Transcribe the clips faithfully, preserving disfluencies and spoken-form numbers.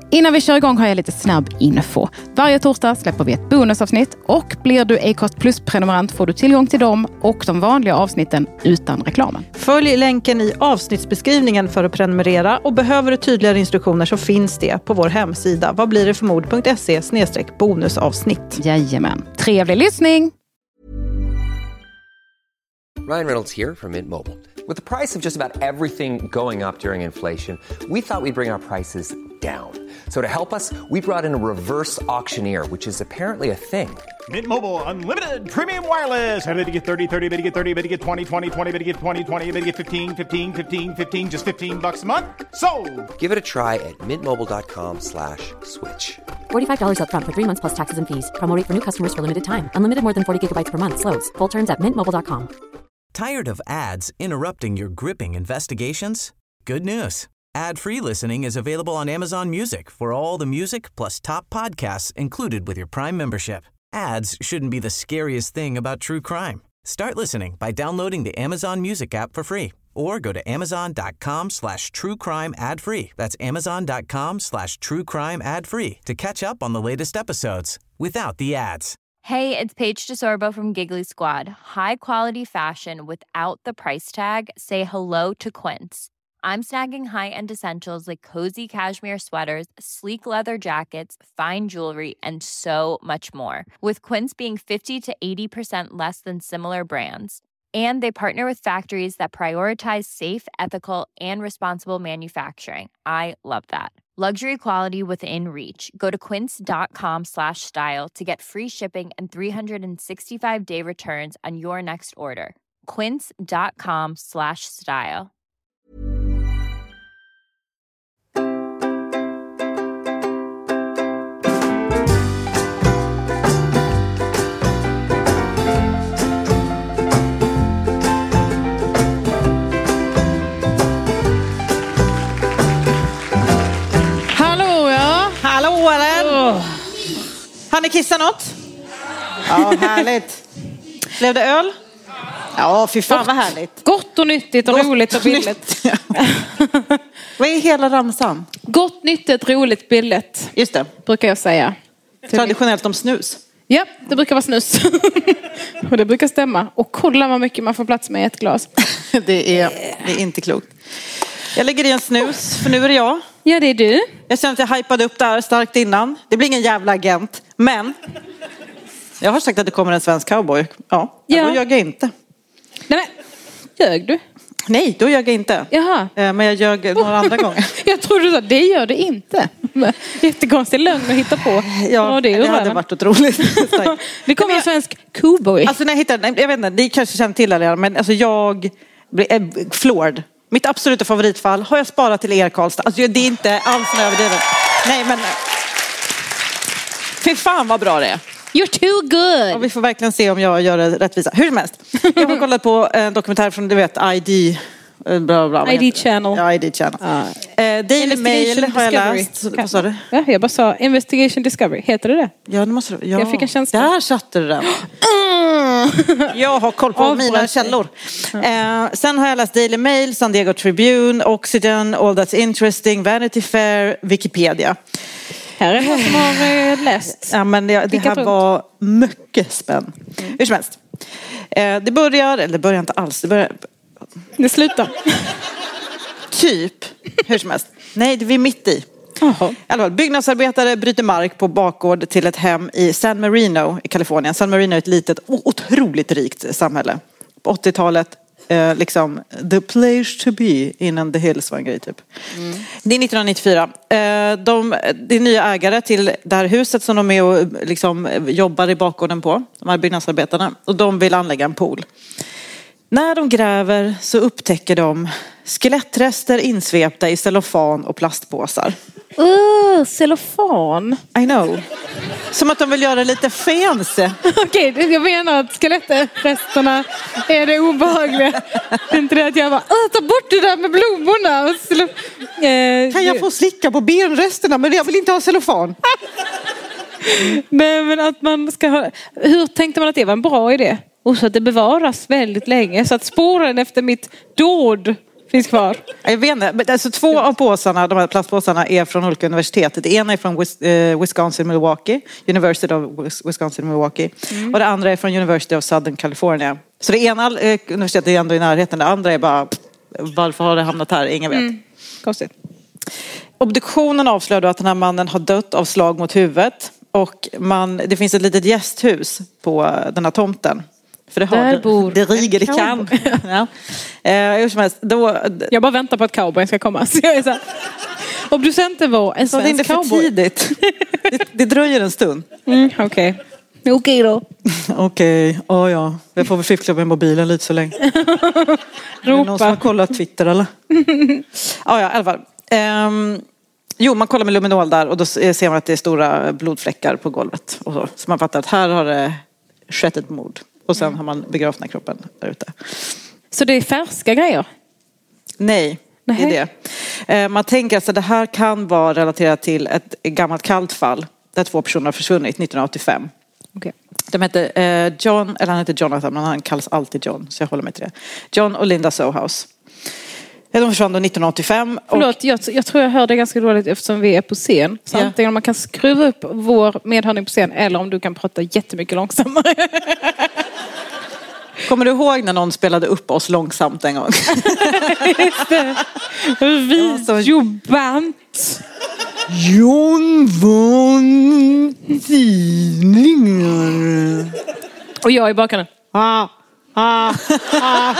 Innan vi kör igång har jag lite snabb info. Varje torsdag släpper vi ett bonusavsnitt och blir du Acast Plus-prenumerant får du tillgång till dem och de vanliga avsnitten utan reklamen. Följ länken i avsnittsbeskrivningen för att prenumerera och behöver du tydligare instruktioner så finns det på vår hemsida vad blir det för mod punkt se slash bonusavsnitt. Jajamän. Trevlig lyssning! Ryan Reynolds here from Mint Mobile. With the price of just about everything going up during inflation, we thought we'd bring our prices down. So to help us, we brought in a reverse auctioneer, which is apparently a thing. Mint Mobile Unlimited Premium Wireless. How to get thirty, thirty, bit to get thirty, bit to get twenty, twenty, twenty, bit to get twenty, twenty, bit to get fifteen, fifteen, fifteen, fifteen, just fifteen bucks a month? Sold! Give it a try at mintmobile.com slash switch. forty-five dollars up front for three months plus taxes and fees. Promo rate for new customers for limited time. Unlimited more than forty gigabytes per month. Slows full terms at mint mobile dot com. Tired of ads interrupting your gripping investigations? Good news. Ad-free listening is available on Amazon Music for all the music plus top podcasts included with your Prime membership. Ads shouldn't be the scariest thing about true crime. Start listening by downloading the Amazon Music app for free or go to amazon.com slash true crime ad free. That's amazon.com slash true crime ad free to catch up on the latest episodes without the ads. Hey, it's Paige DeSorbo from Giggly Squad. High quality fashion without the price tag. Say hello to Quince. I'm snagging high-end essentials like cozy cashmere sweaters, sleek leather jackets, fine jewelry, and so much more. With Quince being fifty to eighty percent less than similar brands. And they partner with factories that prioritize safe, ethical, and responsible manufacturing. I love that. Luxury quality within reach. Go to quince.com slash style to get free shipping and three sixty-five day returns on your next order. Quince.com slash style. Har ni kissat något? Ja, härligt. Blev det öl? Ja, fy fan vad härligt. Gott och nyttigt och Gott roligt och billigt. Vad är hela ramsan? Gott, nyttigt, roligt, billigt. Just det. Brukar jag säga. Traditionellt om snus. Ja, det brukar vara snus. Och det brukar stämma. Och kolla vad mycket man får plats med i ett glas. det, är, det är inte klokt. Jag lägger i en snus, för nu är det jag. Ja, det är du. Jag känner att jag hypade upp det här starkt innan. Det blir ingen jävla agent. Men jag har sagt att det kommer en svensk cowboy. Ja, ja. Då ljög jag inte. Nej, men ljög du? Nej, då ljög jag inte. Jaha. Men jag ljög några andra gånger. Jag trodde du sa, det gör det inte. Jättekonstig lögn att hitta på. Ja, ja det, det hade varit otroligt. Det kommer en svensk cowboy. Alltså när jag hittade, jag vet inte, ni kanske känner till det, men alltså jag blev floored. Mitt absoluta favoritfall har jag sparat till er, Karlstad. Alltså det är inte alls när jag överdriver. Nej, men fy fan vad bra det är. You're too good. Och vi får verkligen se om jag gör det rättvisa. Hur som helst. Jag har kollat på en dokumentär från, du vet, I D. Bla, bla, I D Channel. Ja, I D Channel. Uh, eh, Daily Mail har jag läst. Vad sa du? Ja, jag bara sa Investigation Discovery. Heter det det? Ja, det måste du. Ja. Jag fick en känsla. Där satte du den. Mm. Jag har koll på oh, mina källor. Uh, sen har jag läst Daily Mail, San Diego Tribune, Oxygen, All That's Interesting, Vanity Fair, Wikipedia. Här är någon som har läst. Ja, men det, det här runt. Var mycket spänn. Mm. Hur som helst. Uh, det börjar, eller det börjar inte alls. Det börjar... Det slutar. Typ. Hur som helst. Nej, det är vi mitt i. Jaha. Alltså, byggnadsarbetare bryter mark på bakgård till ett hem i San Marino i Kalifornien. San Marino är ett litet, otroligt rikt samhälle. På åttiotalet, eh, liksom the place to be innan the hills var en grej typ. Mm. Det är nittonhundranittiofyra. Eh, de, det är nya ägare till det här huset som de är och liksom jobbar i bakgården på. De här byggnadsarbetarna. Och de vill anlägga en pool. När de gräver så upptäcker de skelettrester insvepta i cellofan och plastpåsar. Uh, cellofan? I know. Som att de vill göra lite fancy. Okej, okay, jag menar att skelettresterna är det obehagliga. Det är inte det att jag bara, ta bort det där med blommorna. Och eh, kan jag få slicka på benresterna, men jag vill inte ha cellofan. Nej, men att man ska ha... Hur tänkte man att det var en bra idé? Och så att det bevaras väldigt länge. Så att spåren efter mitt dåd finns kvar. Jag vet inte. Men alltså, två av påsarna, de här plastpåsarna, är från olika universitet. Det ena är från Wisconsin Milwaukee, University of Wisconsin Milwaukee. Mm. Och det andra är från University of Southern California. Så det ena universitetet är ändå i närheten. Det andra är bara, varför har det hamnat här? Ingen vet. Mm. Konstigt. Obduktionen avslöjade att den här mannen har dött av slag mot huvudet. Och man, det finns ett litet gästhus på den här tomten. För det, har, Där bor det riger, det kan. Ja. Eh, hur som helst, då, jag bara väntar på att cowboy ska komma. Så jag är så här, obducenten var en svensk det är cowboy. för tidigt. det, det dröjer en stund. Mm, Okej. Okay. Okej okay då. Okej, okay. Oh, ja. Jag får väl fiffla med mobilen lite så länge. Är det någon som har kollat Twitter eller? ah, ja, i alla fall. Um, jo, man kollar med luminol där och då ser man att det är stora blodfläckar på golvet. Och så. så man fattar att här har det skett ett mord. Och sen har man begravt den här kroppen där ute. Så det är färska grejer? Nej, det är det. Man tänker att det här kan vara relaterat till ett gammalt kallt fall. Där två personer har försvunnit nittonhundraåttiofem. Okay. De hette John, eller han heter Jonathan, men han kallas alltid John. Så jag håller mig till det. John och Linda Sohouse. De försvann då nittonhundraåttiofem. Förlåt, och... jag, jag tror jag hör det ganska dåligt eftersom vi är på scen. Så yeah. antingen man kan skruva upp vår medhörning på scen eller om du kan prata jättemycket långsammare. Kommer du ihåg när någon spelade upp oss långsamt en gång? Just det. Videoband. John von Tidningar. Och jag i bakgrunden. Ah, ah, ah.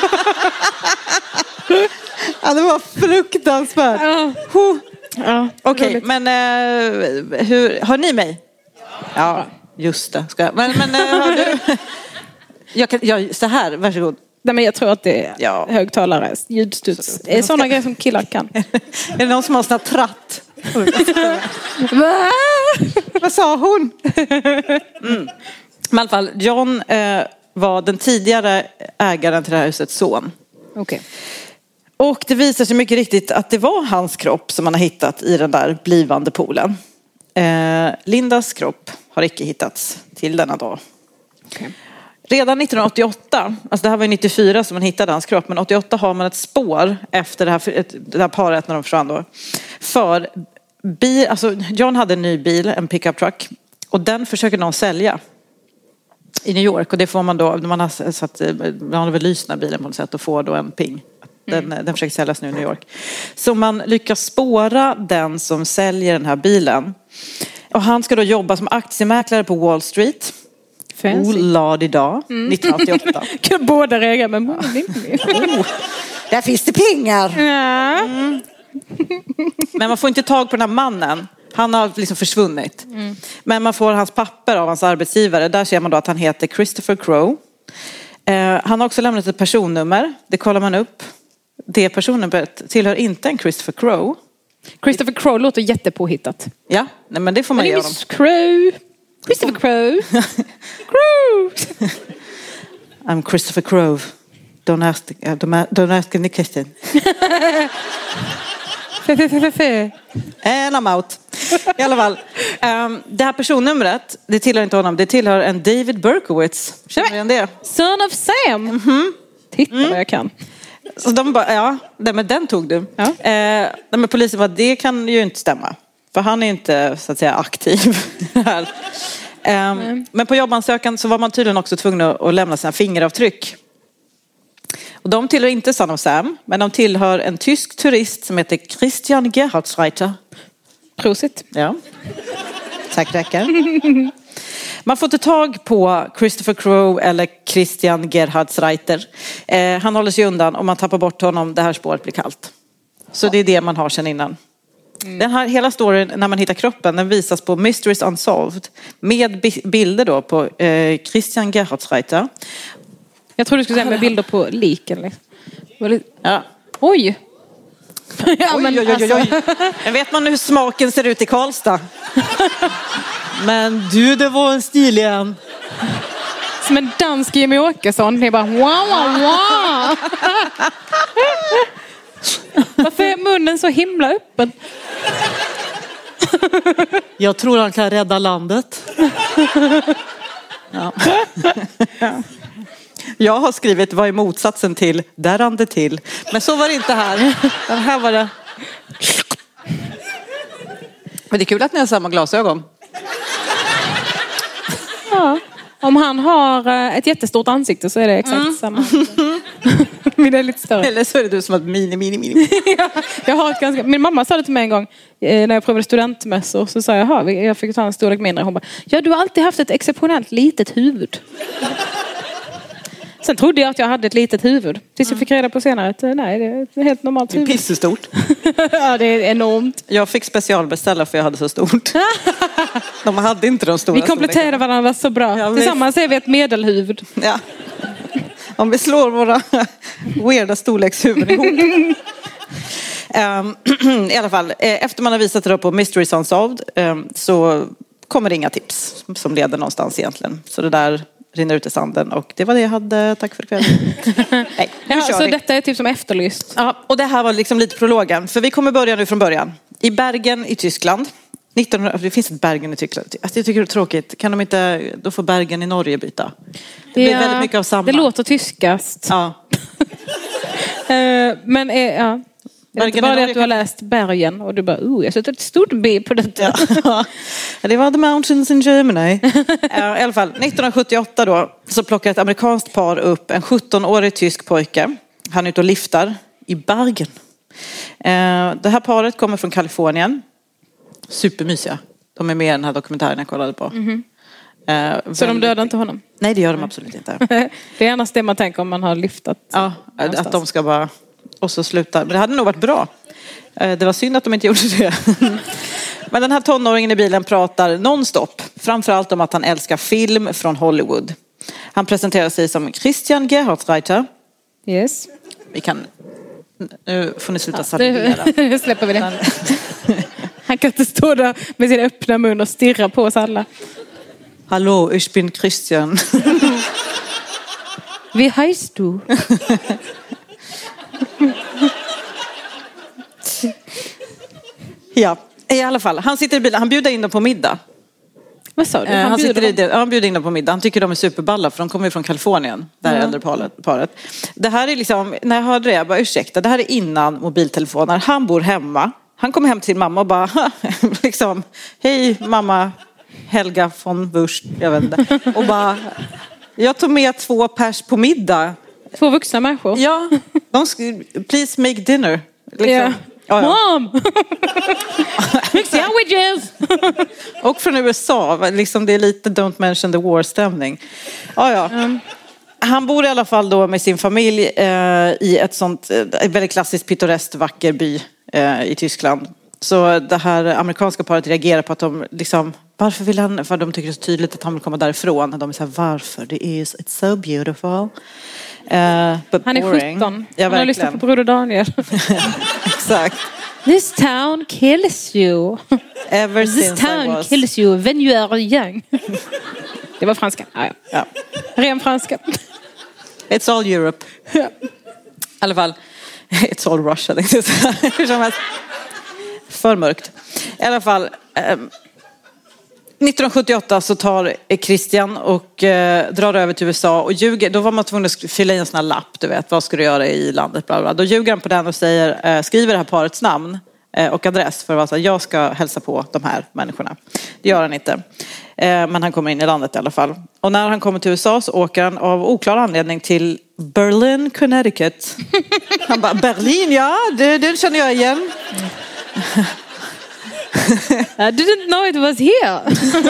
Ja, det var fruktansvärt. Ja. Ja, okej, okay, men uh, hur, hör ni mig? Ja, just det. Ska jag. Men, men uh, hör du? Jag kan, jag, så här, varsågod. Nej, men jag tror att det är ja. högtalare, ljudstuds. Det är sådana grejer som killar kan. Är det någon som har sån här tratt? Va? Vad sa hon? Mm. Men i alla fall, John uh, var den tidigare ägaren till det här husets son. Okej. Okay. Och det visar sig mycket riktigt att det var hans kropp som man har hittat i den där blivande poolen. Eh, Lindas kropp har icke hittats till denna dag. Okay. Redan nittonhundraåttioåtta, alltså det här var ju nittiofyra som man hittade hans kropp, men åttioåtta har man ett spår efter det här, det här paret när de försvann då. För bil, alltså John hade en ny bil, en pickup truck, och den försöker någon sälja i New York, och det får man då, man har satt, man har väl lyst den här bilen på något sätt och får då en ping. Den, mm. den försöker säljas nu i New York. Så man lyckas spåra den som säljer den här bilen. Och han ska då jobba som aktiemäklare på Wall Street. Ola-di-da, mm. nittonhundraåttioåtta. Kan båda reagera med oh, där finns det pengar. Ja. Mm. Men man får inte tag på den här mannen. Han har liksom försvunnit. Mm. Men man får hans papper av hans arbetsgivare. Där ser man då att han heter Christopher Crowe. Eh, han har också lämnat ett personnummer. Det kollar man upp. Det personnumret tillhör inte en Christopher Crowe. Christopher Crowe låter jättepåhittat. Ja, nej, men det får man ge honom. Crowe. Christopher Crowe. Crowe. I'm Christopher Crowe. Don't ask, uh, don't ask any question. And I'm out. I alla fall. Um, det här personnumret, det tillhör inte honom. Det tillhör en David Berkowitz. Känner ni det? Son of Sam. Mm-hmm. Titta mm. vad jag kan. Så de bara, ja, men den tog du. Ja. Eh, men polisen bara, det kan ju inte stämma. För han är inte, så att säga, aktiv här. Eh, mm. Men på jobbansökan så var man tydligen också tvungen att lämna sina fingeravtryck. Och de tillhör inte Son of Sam, men de tillhör en tysk turist som heter Christian Gerhardsreiter. Prosit. Ja. Tack, tackar. Man får inte tag på Christopher Crowe eller Christian Gerhardsreiter. Eh, han håller sig undan, och man tappar bort honom. Det här spåret blir kallt. Så ja. Det är det man har sedan innan. Mm. Den här hela storyn när man hittar kroppen, den visas på Mysteries Unsolved. Med bi- bilder då på eh, Christian Gerhardsreiter. Jag tror du skulle säga med bilder på liken. Liksom. Ja. Oj! Ja, oj, men oj, oj, oj, oj. Alltså... Jag vet man hur smaken ser ut i Karlstad. Men du, det var en stil igen. Som en dansk Jimmy Åkesson. Det är bara wow, wow, wow. Varför är munnen så himla öppen? Jag tror han kan rädda landet. Ja. Jag har skrivit vad är motsatsen till där rann det till. Men så var det inte här. Den här var det. Men det är kul att ni har samma glasögon. Ja. Om han har ett jättestort ansikte så är det exakt mm. samma. Min är lite större. Eller så är det du som har ett mini, mini, mini. Ja, jag har ett ganska... Min mamma sa det till mig en gång när jag provade studentmässor. Så sa jag, jag fick ta en storlek mindre. Hon bara, ja du har alltid haft ett exceptionellt litet huvud. Sen trodde jag att jag hade ett litet huvud. Tills jag fick reda på senare att nej, det är ett helt normalt huvud. Det är pissestort. Ja, det är enormt. Jag fick specialbeställa för jag hade så stort. De hade inte de stora. Vi kompletterar varandra så bra. Ja, Tillsammans är vi ett medelhuvud. Ja. Om vi slår våra weirda storlekshuvuden ihop. um, I alla fall, efter man har visat det på Mysteries Unsolved um, så kommer det inga tips som leder någonstans egentligen. Så det där rinner ut i sanden och det var det jag hade. Tack för kvällen. Nej, ja, så vi. Detta är typ som efterlyst. Ja, och det här var liksom lite prologen. För vi kommer börja nu från början. I Bergen i Tyskland. nittonhundra, det finns ett Bergen i Tyskland. Alltså jag tycker det är tråkigt. Kan de inte, då får Bergen i Norge byta. Det blir ja, väldigt mycket av samma. Det låter tyskast. Ja. Men ja. Det är inte bara det att du har läst Bergen och du bara, oh, jag sätter ett stort B på detta. Ja. Det var The Mountains in Germany. I alla fall, nittonhundrasjuttioåtta då så plockar ett amerikanskt par upp en sjuttonårig tysk pojke. Han är ute och liftar i Bergen. Det här paret kommer från Kalifornien. Supermysiga. De är med i den här dokumentären jag kollade på. Mm-hmm. Uh, så de dödar inte honom? Nej, det gör de absolut inte. Det är annars det man tänker om man har lyftat. Ja, någonstans. Att de ska bara... Och så sluta. Men det hade nog varit bra. Uh, det var synd att de inte gjorde det. Men den här tonåringen i bilen pratar nonstop. Framförallt om att han älskar film från Hollywood. Han presenterar sig som Christian Gerhardsreiter. Yes. Vi kan... Nu får ni sluta salivera. Nu släpper vi det. Han kan inte stå där med sin öppna mun och stirra på oss alla. Hallå, ich bin Christian. Wie heißt du? Ja, i alla fall. Han sitter i bilen. Han bjuder in dem på middag. Vad sa du? Han, han, han, bjuder sitter i, han bjuder in dem på middag. Han tycker de är superballa för de kommer ju från Kalifornien. Det här mm. äldre paret, paret. Det här är liksom, när jag hörde det, jag bara ursäkta. Det här är innan mobiltelefoner. Han bor hemma. Han kommer hem till mamma och bara liksom, hej mamma Helga von Wurst, jag vet inte. Och bara, jag tog med två pers på middag. Två vuxna människor? Ja, de skulle, please make dinner. Liksom. Yeah. Ja, ja. Mom! Mix sandwiches! Och från U S A, liksom det är lite don't mention the war-stämning. Ja, ja. Mm. Han bor i alla fall då med sin familj eh, i ett sånt eh, väldigt klassiskt pittoreskt vacker by eh, i Tyskland. Så det här amerikanska paret reagerar på att de liksom, varför vill han, för de tycker det är så tydligt att han vill komma därifrån. De är så här, varför? Det är it's so beautiful. Uh, but han är boring. sjutton. Ja, han har lyssnat på Broder Daniel. Exakt. This town kills you. Ever This since town I was... kills you when you are young. Det var franska. Ah, ja. Ja. Ren franska. It's all Europe. Ja. I alla fall. It's all Russia. Hur som helst. För mörkt. I alla fall. Um, nittonhundrasjuttioåtta så tar Christian och eh, drar över till U S A och ljuger. Då var man tvungen att fylla i en sån här lapp, du vet, vad ska du göra i landet, bla bla. Då ljuger han på den och säger, eh, skriver det här parets namn eh, och adress för att vara så här, jag ska hälsa på de här människorna. Det gör han inte. Eh, men han kommer in i landet i alla fall. Och när han kommer till U S A så åker han av oklar anledning till Berlin, Connecticut. Han bara, Berlin, ja, det, det känner jag igen. I didn't know it was here.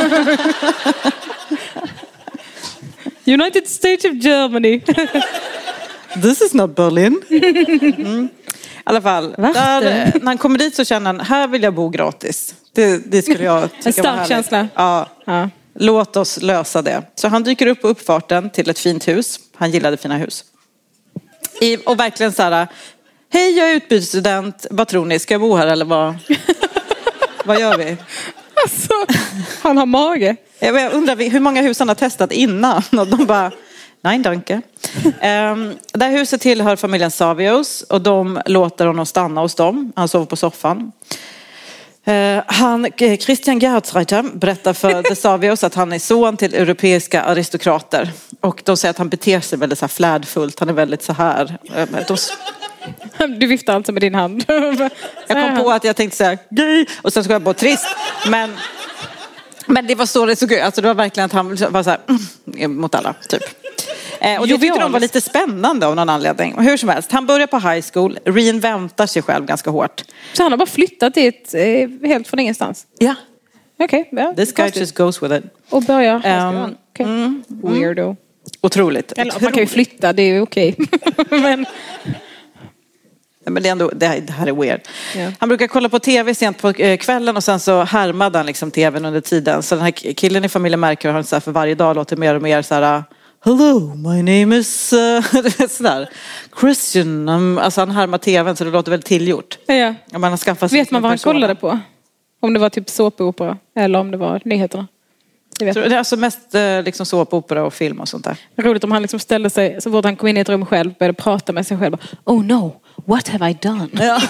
United States of Germany. This is not Berlin. Mm. I alla fall, där, när han kommer dit så känner han, här vill jag bo gratis. Det, det skulle jag tycka. En stark känsla. Ja. Ja. Låt oss lösa det. Så han dyker upp på uppfarten till ett fint hus. Han gillade fina hus. I, och verkligen så här, hej jag är utbytesstudent, vad tror ni, ska jag bo här eller vad? Vad gör vi? Alltså, han har mage. Jag undrar hur många hus han har testat innan. Och de bara, nej danke. um, Det här huset tillhör familjen Savios. Och de låter honom stanna hos dem. Han sover på soffan. Uh, han, Christian Gerhardsreiter berättar för The Savios att han är son till europeiska aristokrater. Och de säger att han beter sig väldigt så här flärdfullt. Han är väldigt så här. Uh, du viftar alltså med din hand. Jag kom på att jag tänkte säga gay. Och sen så kom jag på trist. Men, men det var så det såg ut. Alltså det var verkligen att han var så här mm, mot alla typ. Eh, och det tyckte de var lite spännande av någon anledning. Och hur som helst, han börjar på high school, reinventar sig själv ganska hårt. Så han har bara flyttat dit eh, helt från ingenstans? Ja. Okej. Okay, ja, this guy just goes with it. Och börjar um, okay. mm, Weirdo. Otroligt. Eller, Otroligt. Man kan ju flytta, det är ju okej. Okay. Men... Men det, är ändå, det, här, det här är weird. Yeah. Han brukar kolla på tv sent på kvällen och sen så härmade han liksom tvn under tiden. Så den här killen i familjen märker han så här för varje dag låter mer och mer så här: hello, my name is uh, sådär. Christian. Um, alltså han härmar tvn så det låter väldigt tillgjort. Ja. Man har skaffat sig. Vet man vad han kollade på? Om det var typ såpopera eller om det var nyheterna? Det, vet så det är alltså mest uh, liksom såpopera och film och sånt där. Roligt om han liksom ställde sig, så fort han kom in i ett rum själv började prata med sig själv. Oh no, what have I done? Ja.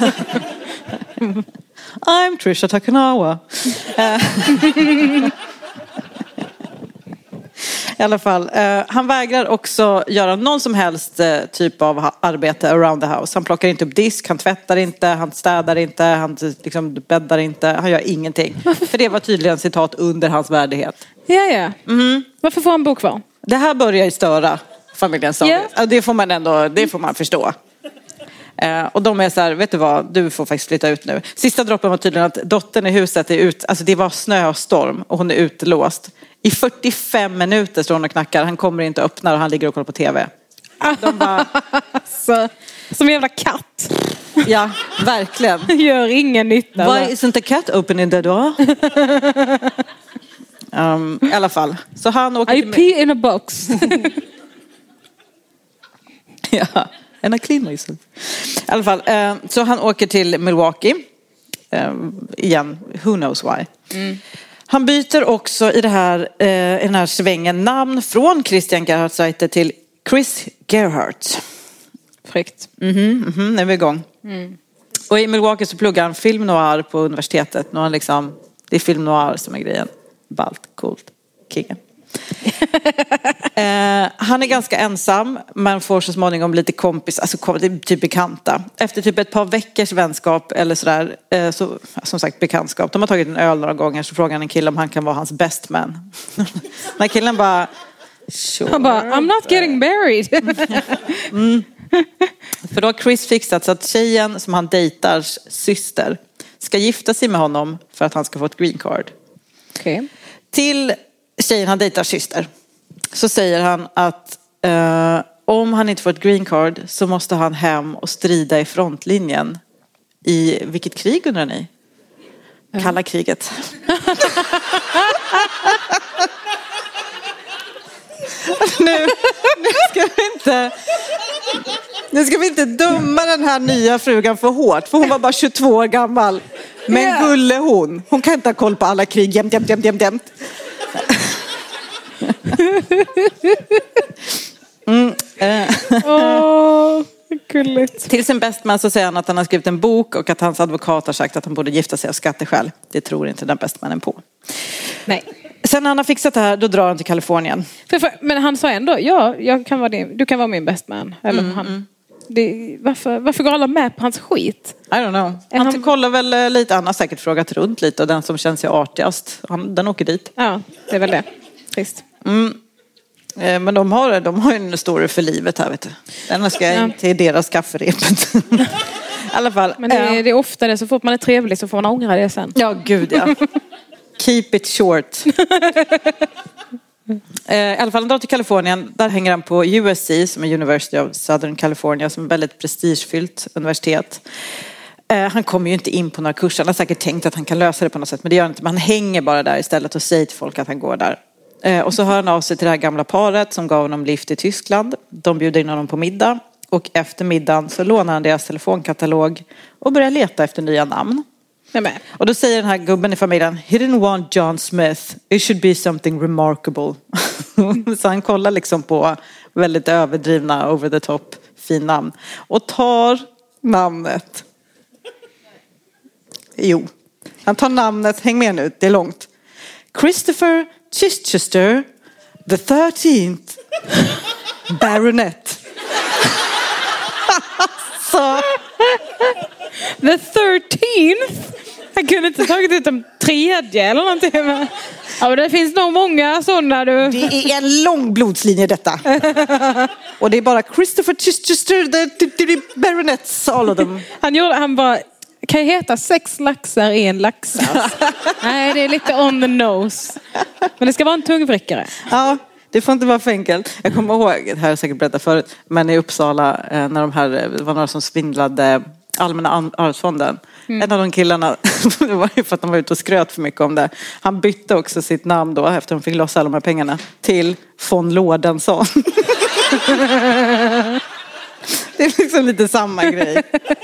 I'm Trisha Takanawa. I alla fall, eh, han vägrar också göra någon som helst eh, typ av arbete around the house. Han plockar inte upp disk, han tvättar inte, han städar inte, han liksom bäddar inte, han gör ingenting. För det var tydligen citat under hans värdighet. Ja, ja. Mm. Varför får han bo kvar? Det här börjar ju störa familjen Savios. Yeah. Det får man ändå, det får man förstå. Eh, och de är så här, vet du vad, du får faktiskt flytta ut nu. Sista droppen var tydligen att dottern i huset är ut, alltså det var snöstorm och hon är utlåst. I fyrtiofem minuter står hon och knackar, han kommer inte öppna och han ligger och kollar på tv. De bara, så, som en jävla katt. Ja, verkligen. Gör ingen nytta. Why isn't the cat opening the door? um, I alla fall. Så han åker I pee in a box. Ja. And I clean myself. I alla fall, eh, så han åker till Milwaukee. Eh, igen, who knows why. Mm. Han byter också i, det här, eh, i den här svängen namn från Christian Gerhardsreiter till Chris Gerhardt. Fräckt. Mhm, mhm, nu är vi igång. Mm. Och i Milwaukee så pluggar han film noir på universitetet. Nu han liksom, det är film noir som är grejen. Ballt, coolt, kingen. eh, han är ganska ensam, men får så småningom lite kompis, alltså typ bekanta. Efter typ ett par veckors vänskap eller sådär, eh, så, som sagt bekantskap. De har tagit en öl några gånger, så frågar han en kille om han kan vara hans best man. När killen bara, sure. Han bara, I'm not getting married. mm. För då har Chris fixat så att tjejen som han dejtars syster ska gifta sig med honom för att han ska få ett green card. Okay. Till tjejen han dejtar syster så säger han att eh, om han inte får ett green card så måste han hem och strida i frontlinjen. I vilket krig undrar ni? Mm. Kalla kriget. nu, nu ska vi inte nu ska vi inte döma den här nya frugan för hårt, för hon var bara tjugotvå år gammal. Men yeah. Gulle hon hon kan inte ha koll på alla krig jämt, jämt, jämt, jämt, jämt. mm, eh. oh, gulligt. Till sin bästman så säger han att han har skrivit en bok och att hans advokat har sagt att han borde gifta sig av skatteskäl. Det tror inte den bästmannen på. Nej. Sen när han har fixat det här, då drar han till Kalifornien. För, för, men han sa ändå, ja, jag kan vara din, du kan vara min bästman. Eller mm, han. Mm. Det, varför, varför går alla med på hans skit? I don't know. Han, han kollar väl lite, han har säkert frågat runt lite. Och den som känns sig artigast, han, den åker dit. Ja, det är väl det. Trist. Mm. Eh, men de har, de har en story för livet här, vet du. Den ska ja. till deras kafferepet. I alla fall. Men det är, det är ofta det, så fort man är trevlig så får man ångra det sen. Ja, gud ja. Keep it short. I alla fall han drar till Kalifornien. Där hänger han på U S C, som är University of Southern California, som är väldigt prestigefyllt universitet. Han kommer ju inte in på några kurser. Han har säkert tänkt att han kan lösa det på något sätt, men det gör han inte. Men han hänger bara där istället och säger till folk att han går där. Och så hör han av sig till det här gamla paret som gav honom lift i Tyskland. De bjuder in honom på middag. Och efter middagen så lånar han deras telefonkatalog och börjar leta efter nya namn. Och då säger den här gubben i familjen, he didn't want John Smith, it should be something remarkable. Så han kollar liksom på väldigt överdrivna, over the top, fin namn. Och tar namnet. Jo, Han tar namnet, häng med nu, det är långt. Christopher Chichester the thirteenth Baronet. Så. The thirteenth? Jag kunde inte tagit ut en tredje eller någonting. Men... Ja, men det finns nog många sådana du. Det är en lång blodslinje detta. Och det är bara Christopher Chichester the, the, the Baronets, all of them. Han gjorde, han bara, kan jag heta sex laxar i en laxas? Nej, det är lite on the nose. Men det ska vara en tungvrickare. Ja, det får inte vara för enkelt. Jag kommer ihåg, det här har jag säkert berättat förut, men i Uppsala när de här, det var några som svindlade Allmänna arvsfonden. Mm. En av de killarna, det var ju för att de var ute och skröt för mycket om det. Han bytte också sitt namn då efter de fick lossa alla de här pengarna till von Lodensson. Det är liksom lite samma grej.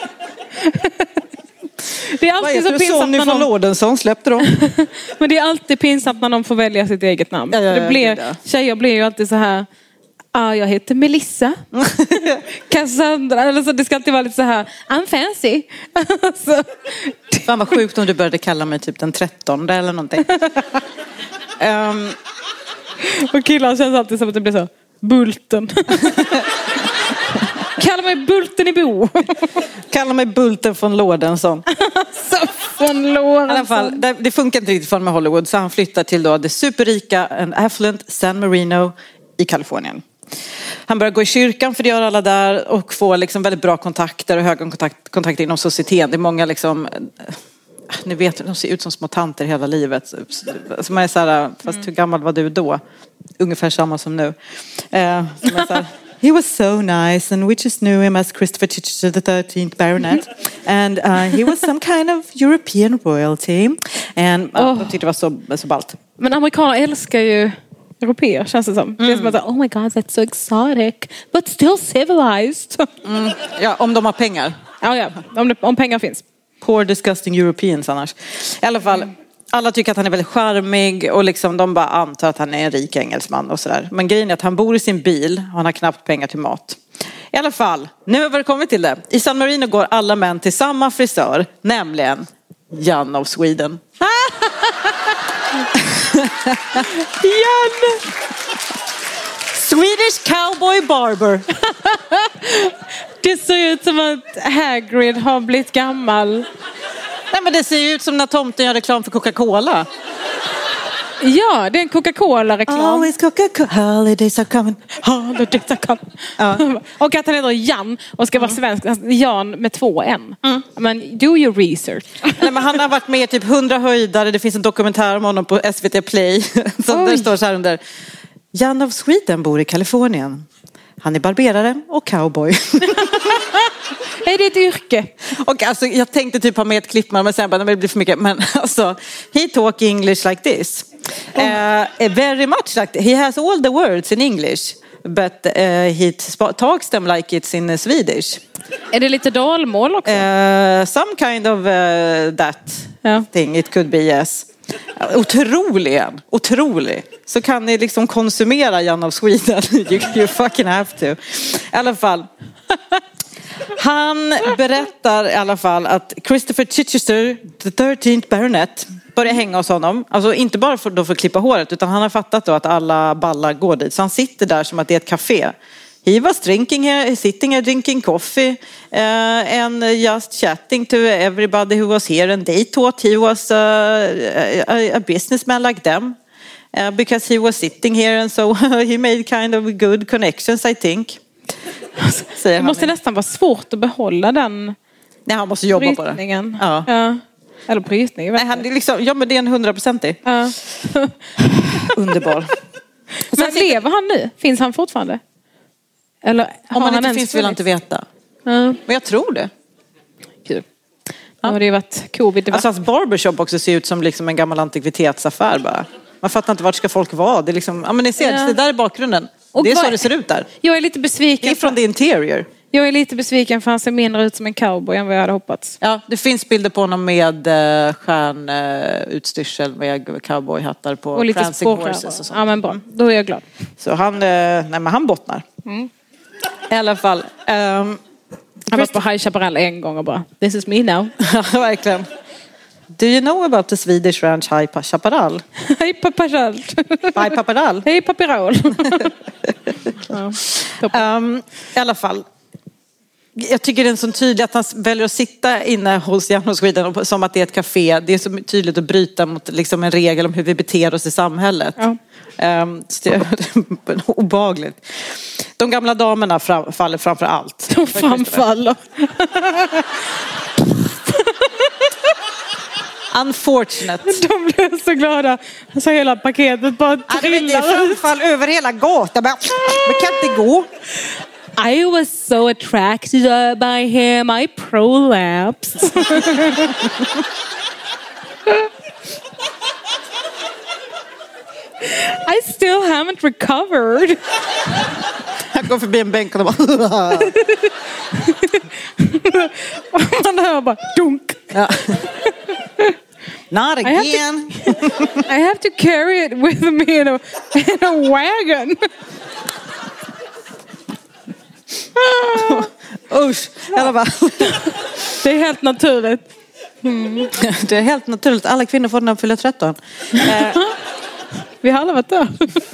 Det är alltid så pinsamt Sonny när von någon... Lodensson släppte dem. Men det är alltid pinsamt när de får välja sitt eget namn. Ja, ja, ja, det blir, det tjejer blir ju alltid så här. Ah, jag heter Melissa. Cassandra. Eller så, det ska alltid vara lite så här. I'm fancy. Så. Fan vad sjukt om du började kalla mig typ den trettonde eller någonting. um. Och killar känns alltid som att det blir så. Bulten. Kalla mig Bulten i Bo. Kalla mig Bulten från Lodensson. Så från Lodensson. I alla fall, det, det funkar inte riktigt för med Hollywood. Så han flyttar till då det superrika and affluent San Marino i Kalifornien. Han börjar gå i kyrkan, för det gör alla där, och får liksom väldigt bra kontakter och höga kontakt, kontakter inom societeten. Det är många liksom, ni vet, de ser ut som små tanter hela livet. Så man är så här, fast hur gammal var du då? Ungefär samma som nu. Eh, som är så här, he was so nice and we just knew him as Christopher Chichester the thirteenth Baronet. And uh, he was some kind of European royalty. And uh, oh. de tyckte det var så, så ballt. Men amerikaner älskar ju europeer, känns det som. Mm. Det är som att, oh my god, that's so exotic. But still civilized. Mm. Ja, om de har pengar. Ja, ja. Om, det, om pengar finns. Poor disgusting Europeans annars. I alla fall, mm. alla tycker att han är väldigt charmig. Och liksom de bara antar att han är en rik engelsman och sådär. Men grejen är att han bor i sin bil och han har knappt pengar till mat. I alla fall, nu har vi kommit till det. I San Marino går alla män till samma frisör. Nämligen Jan of Sweden. Jan! Swedish cowboy barber. Det ser ut som att Hagrid har blivit gammal. Nej, men det ser ju ut som när tomten gör reklam för Coca-Cola. Ja, det är en Coca-Cola-reklam. Always Coca-Cola. Holidays are coming. Holidays are coming. Ja. Och att han heter Jan och ska vara mm. svensk. Jan med två N. Mm. Men do your research. Nej, men han har varit med i typ hundra höjdare. Det finns en dokumentär om honom på S V T Play. Som där står så här under. Jan of Sweden bor i Kalifornien. Han är barberare och cowboy. Är det ett yrke? Och alltså, jag tänkte typ ha med ett klipp, men sen bara, det blir för mycket. Men alltså, he talk English like this. Oh. Uh, very much like this. He has all the words in English. But uh, he talks them like it's in Swedish. Är det lite dalmål också? Uh, some kind of uh, that ja. thing. It could be, yes. Otrolig, otrolig. Så kan ni liksom konsumera Jan of Sweden. you, you fucking have to. I alla fall. Han berättar i alla fall att Christopher Chichester the thirteenth Baronet börjar hänga hos honom. Alltså inte bara för, då för att klippa håret, utan han har fattat då att alla ballar går dit. Så han sitter där som att det är ett café. He was drinking here, sitting here drinking coffee uh, and just chatting to everybody who was here, and they thought he was uh, a, a businessman like them uh, because he was sitting here, and so he made kind of good connections, I think. Det måste nästan vara svårt att behålla den. Nej, han måste jobba brytningen. på det. Ja. Ja. Eller brytning. Nej, han är liksom, ja, men det är en hundraprocentig. Ja. Underbar. Men lever han nu? Finns han fortfarande? Eller om han, han inte finns vill han inte veta. Ja. Men jag tror det. Kul. Ja. Har det varit covid. Det var... Alltså hans barbershop också ser ut som liksom en gammal antikvitetsaffär bara. Man fattar inte vart ska folk vara. Det är liksom, ja men ni ser, ja. Det där är bakgrunden. Och det är vad... så det ser ut där. Jag är lite besviken. Det är från the interior. Jag är lite besviken för han ser mindre ut som en cowboy än vad jag hade hoppats. Ja, det finns bilder på honom med stjärnutstyrsel med cowboyhattar på. Och lite spårkläder. Och ja, men bra. Då är jag glad. Så han, nej men han bottnar. Mm. I alla fall. Um, han var på High Chaparral en gång och bara, this is me now. Ja, verkligen. Do you know about the Swedish ranch High Chaparral? Hej Paparal. High Chaparral. Hej Paparal. Ja, um, I alla fall. Jag tycker det är så tydligt att han väljer att sitta inne hos Jan och Sweden som att det är ett café. Det är så tydligt att bryta mot liksom en regel om hur vi beter oss i samhället. Ja. Um, det är obehagligt. De gamla damerna fram, faller framför allt. De framfaller. Unfortunate. De blev så glada. Så hela paketet bara trillar. Det är framfall över hela gatan. Men kan inte gå. I was so attracted by him. I prolapsed. I still haven't recovered. Jag går förbi en bänk och bara... Man hör bara dunk. Ja. Not again. I have, to, I have to carry it with me in a, in a wagon. Usch, alla bara. Det är helt naturligt. Mm. Det är helt naturligt. Alla kvinnor får den när de fyller tretton. eh. Vi har alla varit där.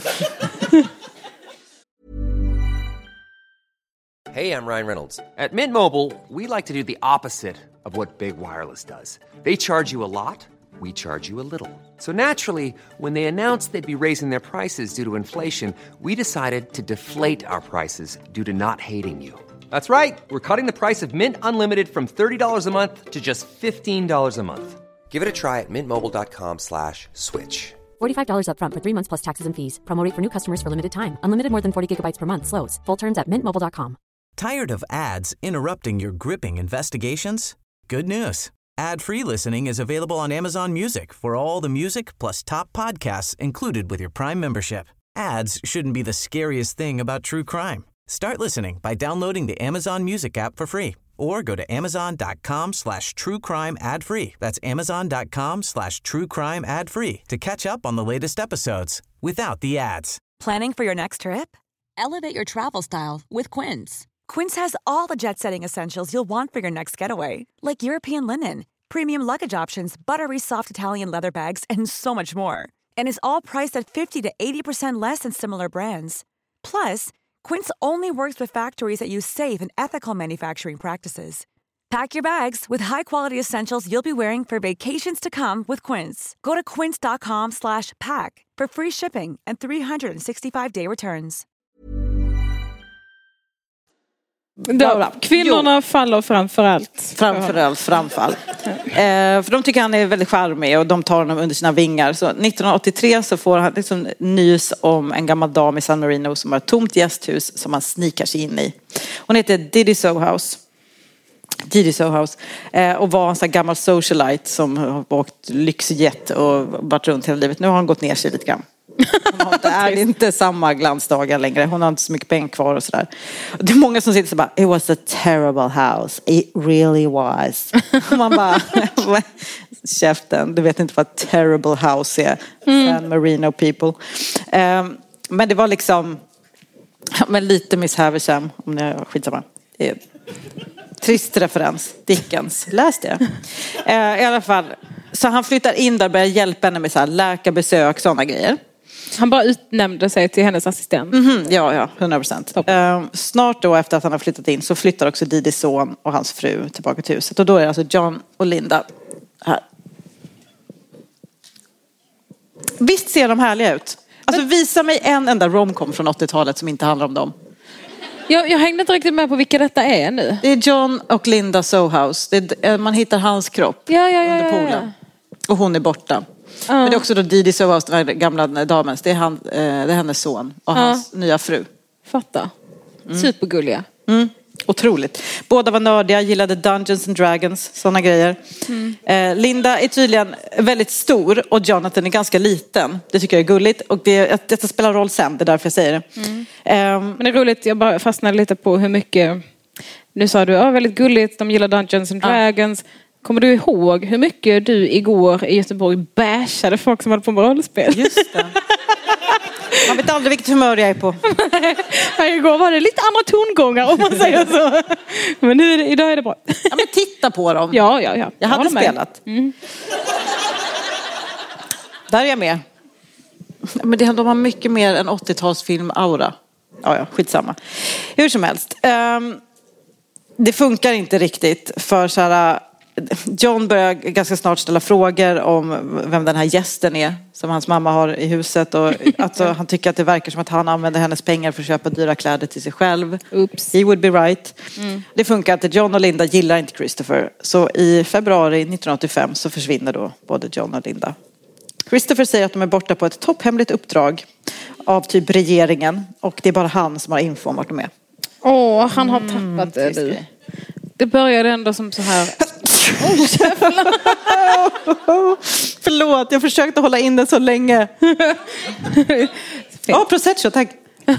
Hey, I'm Ryan Reynolds. At Mint Mobile, we like to do the opposite of what Big Wireless does. They charge you a lot, we charge you a little. So naturally, when they announced they'd be raising their prices due to inflation, we decided to deflate our prices due to not hating you. That's right. We're cutting the price of Mint Unlimited from thirty dollars a month to just fifteen dollars a month. Give it a try at mintmobile.com slash switch. forty-five dollars up front for three months plus taxes and fees. Promo rate for new customers for limited time. Unlimited more than forty gigabytes per month. Slows full terms at mint mobile dot com. Tired of ads interrupting your gripping investigations? Good news. Ad-free listening is available on Amazon Music for all the music plus top podcasts included with your Prime membership. Ads shouldn't be the scariest thing about true crime. Start listening by downloading the Amazon Music app for free or go to amazon.com slash true crime ad free. That's amazon.com slash true crime ad free to catch up on the latest episodes without the ads. Planning for your next trip? Elevate your travel style with Quince. Quince has all the jet-setting essentials you'll want for your next getaway, like European linen, premium luggage options, buttery soft Italian leather bags, and so much more. And is all priced at fifty to eighty percent less than similar brands. Plus, Quince only works with factories that use safe and ethical manufacturing practices. Pack your bags with high-quality essentials you'll be wearing for vacations to come with Quince. Go to quince.com slash pack for free shipping and three sixty-five day returns. Då, kvinnorna jo. faller framförallt. Framförallt framfall. eh, för de tycker han är väldigt charmig och de tar honom under sina vingar. Så nittonhundraåttiotre så får han liksom nys om en gammal dam i San Marino som har ett tomt gästhus som han snikar sig in i. Hon heter Didi Sohouse. Didi Sohouse. Eh, och var en sån gammal socialite som har åkt lyxjet och varit runt hela livet. Nu har hon gått ner sig lite grann. Hon har inte, är inte samma glansdagar längre. Hon har inte så mycket pengar kvar och sådär. Det är många som sitter så bara, it was a terrible house. It really was. Och man bara, käften, du vet inte vad terrible house är. Mm. San Marino people. Um, men det var liksom, men lite Miss Havisham, om ni har skitsamma. Eh, trist referens. Dickens. Läs det. Uh, I alla fall. Så han flyttar in där och börjar hjälpa henne med så här läkarbesök, sådana grejer. Han bara utnämnde sig till hennes assistent. Mm-hmm, ja, ja, hundra procent. Uh, snart då efter att han har flyttat in så flyttar också Didis son och hans fru tillbaka till huset. Och då är det alltså John och Linda här. Visst ser de härliga ut? Alltså visa mig en enda romcom från åttiotalet som inte handlar om dem. Jag, jag hängde inte riktigt med på vilka detta är nu. Det är John och Linda Sohouse. Det är, man hittar hans kropp ja, ja, ja, under poolen. Ja, ja. Och hon är borta. Uh. Men det är också då Didi Sohouse, den gamla damen. Det är, han, det är hennes son och uh. hans nya fru. Fatta. Mm. Supergulliga. Mm. Otroligt. Båda var nördiga, gillade Dungeons and Dragons, sådana grejer. Mm. Eh, Linda är tydligen väldigt stor och Jonathan är ganska liten. Det tycker jag är gulligt och det, detta spelar roll sen, det är därför jag säger det. Mm. Eh, Men det är roligt, jag bara fastnade lite på hur mycket, nu sa du, ja väldigt gulligt, de gillar Dungeons and Dragons. Ja. Kommer du ihåg hur mycket du igår i Göteborg bashade folk som hade på med rollspel? Just det. Man vet aldrig vilket humör jag är på. Igår var det lite andra tongångar om man säger så. Men nu är det, idag är det bra. Ja, men titta på dem. Ja, ja, ja. Jag, jag hade spelat. Mm. Där är jag med. Men det, de har mycket mer än åttiotalsfilm-aura. Ja, ja, skitsamma. Hur som helst. Um, det funkar inte riktigt för så här... John börjar ganska snart ställa frågor om vem den här gästen är som hans mamma har i huset. Och alltså, han tycker att det verkar som att han använder hennes pengar för att köpa dyra kläder till sig själv. Oops. He would be right. Mm. Det funkar inte. John och Linda gillar inte Christopher. Så i februari nittonhundraåttiofem så försvinner då både John och Linda. Christopher säger att de är borta på ett topphemligt uppdrag av typ regeringen. Och det är bara han som har info om vart de är. Åh, han har tappat det du. Det började ändå som så här... Oh, förlåt, jag försökte hålla in det så länge. Ja, oh, prosecco, tack.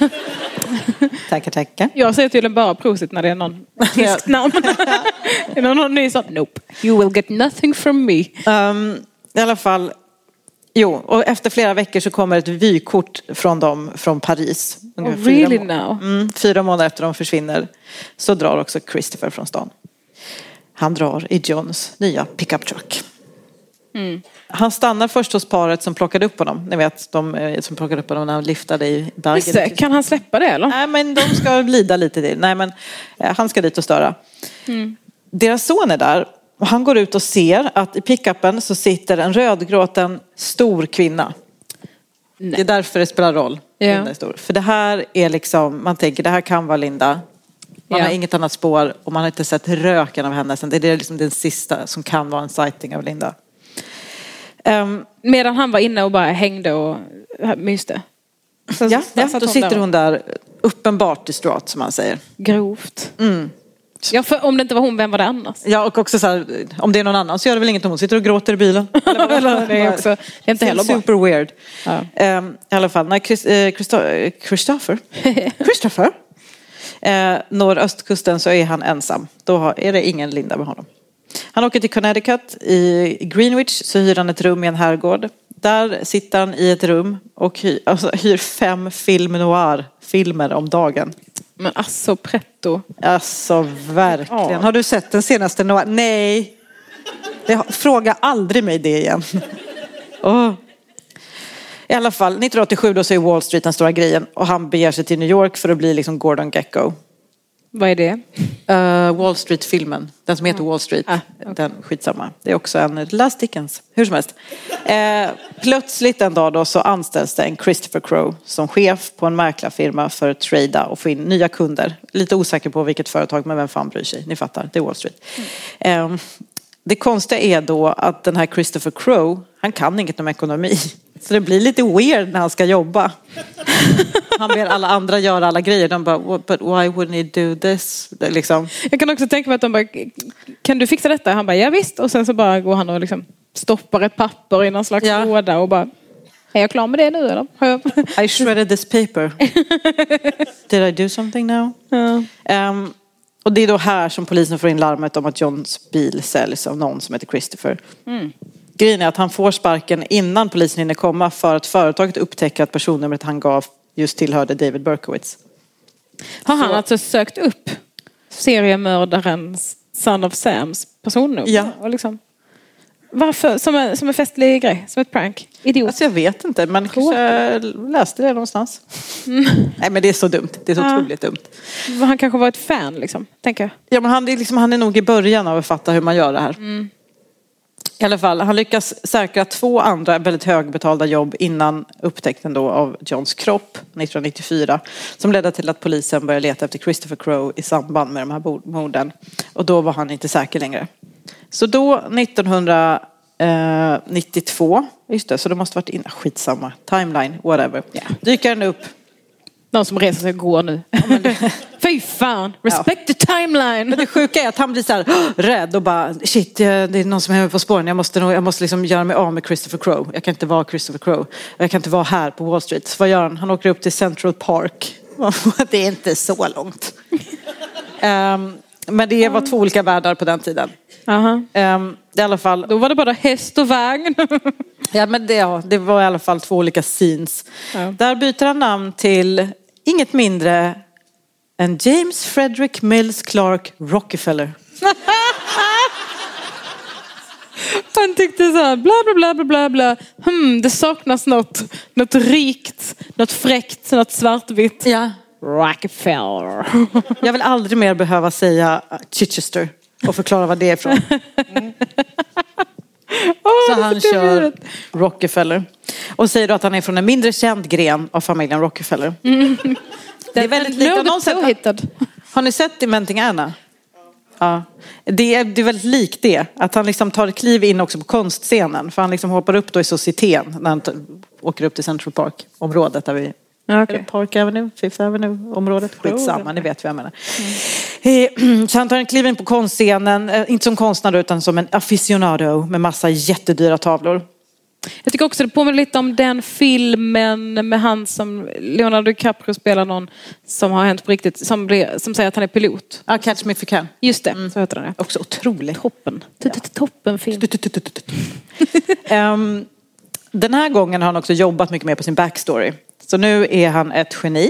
Tackar, tackar. Jag säger tydligen bara prosit när det är någon fisk namn. Är det någon ny sån? Nope. You will get nothing from me. Um, I alla fall... Jo, och efter flera veckor så kommer ett vykort från dem från Paris. Oh, really må- now? Mm, fyra månader efter de försvinner så drar också Christopher från stan. Han drar i Johns nya pickup truck. Mm. Han stannar först hos paret som plockade upp honom. Ni vet, de som plockade upp honom när han liftade i bergen. Kan han släppa det eller? Nej, men de ska lida lite till. Nej, men eh, han ska dit och störa. Mm. Deras son är där. Och han går ut och ser att i pickupen så sitter en rödgråten stor kvinna. Nej. Det är därför det spelar roll. Ja. Linda är stor. För det här är liksom, man tänker det här kan vara Linda. Man ja. har inget annat spår och man har inte sett röken av henne. Det är liksom den sista som kan vara en sighting av Linda. Um, Medan han var inne och bara hängde och myste. Så, ja, ja då sitter där. Hon där uppenbart distraught som man säger. Grovt. Mm. Ja, för om det inte var hon, vem var det annars? Ja, och också så här, om det är någon annan så gör det väl inget om hon sitter och gråter i bilen. Eller, det är också, det är inte heller super bra. Weird. Ja. Um, I alla fall, när Chris, eh, Christo- Christopher Christopher eh, når östkusten så är han ensam. Då har, är det ingen Linda med honom. Han åker till Connecticut. I Greenwich så hyr han ett rum i en herrgård. Där sitter han i ett rum och hyr, alltså, hyr fem film noir-filmer om dagen. Men alltså pretto. Alltså verkligen. Ja. Har du sett den senaste noir? Nej. Jag, fråga aldrig mig det igen. Oh. I alla fall, nittonhundraåttiosju då så är Wall Street den stora grejen. Och han beger sig till New York för att bli liksom Gordon Gekko. Vad är det? Uh, Wall Street-filmen. Den som heter Wall Street. Ah, okay. Den skitsamma. Det är också en Last Dickens. Hur som helst. Uh, plötsligt en dag då så anställs det en Christopher Crowe som chef på en mäklarfirma för att trada och få in nya kunder. Lite osäker på vilket företag, men vem fan bryr sig? Ni fattar, det är Wall Street. Mm. Uh, det konstiga är då att den här Christopher Crowe, han kan inget om ekonomi. Så det blir lite weird när han ska jobba. Han ber alla andra göra alla grejer. De bara, but why wouldn't he do this? Liksom. Jag kan också tänka mig att de bara, kan du fixa detta? Han bara, ja visst. Och sen så bara går han och liksom stoppar ett papper i någon slags ja. låda och bara, är jag klar med det nu eller? I shredded this paper. Did I do something now? Ja. Um, och det är då här som polisen får in larmet om att Johns bil säljs av någon som heter Christopher. Mm. Grejen är att han får sparken innan polisen hinner komma för att företaget upptäcker att personnumret han gav just tillhörde David Berkowitz. Har han Så. alltså sökt upp seriemördaren Son of Sams personnummer? Ja. Och liksom, varför? Som en, som en festlig grej, som ett prank. Idiot. Alltså jag vet inte, men kanske läste det någonstans. Mm. Nej men det är så dumt, det är så ja. otroligt dumt. Han kanske var ett fan liksom, tänker jag. Ja men han är, liksom, han är nog i början av att fatta hur man gör det här. Mm. I alla fall, han lyckas säkra två andra väldigt högbetalda jobb innan upptäckten då av Johns kropp nittonhundranittiofyra. Som ledde till att polisen började leta efter Christopher Crowe i samband med de här morden. Och då var han inte säker längre. Så då nittonhundranittiotvå, just det, så det måste varit in, skitsamma, timeline, whatever. Ja. Dyker han upp. Någon som reser sig går nu. Ja, men det... Fy fan, respect ja. the timeline. Men det sjuka är att han blir så här rädd och bara, shit, det är någon som är på spåren. Jag måste, nog, jag måste liksom göra mig av med Christopher Crowe. Jag kan inte vara Christopher Crowe. Jag kan inte vara här på Wall Street. Så vad gör han? Han åker upp till Central Park. Det är inte så långt. um, men det var två olika världar på den tiden. Aha. Um, I alla fall. Då var det bara häst och vagn. Ja, men det, ja, det var i alla fall två olika scenes. Ja. Där byter han namn till inget mindre än James Frederick Mills Clark Rockefeller. Han tyckte så här, bla bla bla bla bla bla. Hmm, det saknas något, något rikt, något fräckt, något svartvitt. Ja. Rockefeller. Jag vill aldrig mer behöva säga Chichester och förklara vad det är ifrån. Mm. Oh, så han kör Rockefeller. Och säger då att han är från en mindre känd gren av familjen Rockefeller. Mm. Det är väldigt lite. Har, någon sett, har ni sett Inventing Anna? Ja. Det är, det är väldigt likt det. Att han liksom tar ett kliv in också på konstscenen. För han liksom hoppar upp då i societeten när han t- åker upp till Central Park-området där vi... Okay. Park Avenue, Fifth Avenue-området. Skitsamma, ni vet vad jag menar. Mm. Så han tar en kliv in på konstscenen, inte som konstnär utan som en aficionado med massa jättedyra tavlor. Jag tycker också det påminner lite om den filmen med han som Leonardo DiCaprio spelar någon som har hänt på riktigt, som, blir, som säger att han är pilot. Ja, Catch Me If You Can. Just det, mm. så heter den. Också otroligt. Toppen. Toppen film. Den här gången har han också jobbat mycket mer på sin backstory. Så nu är han ett geni.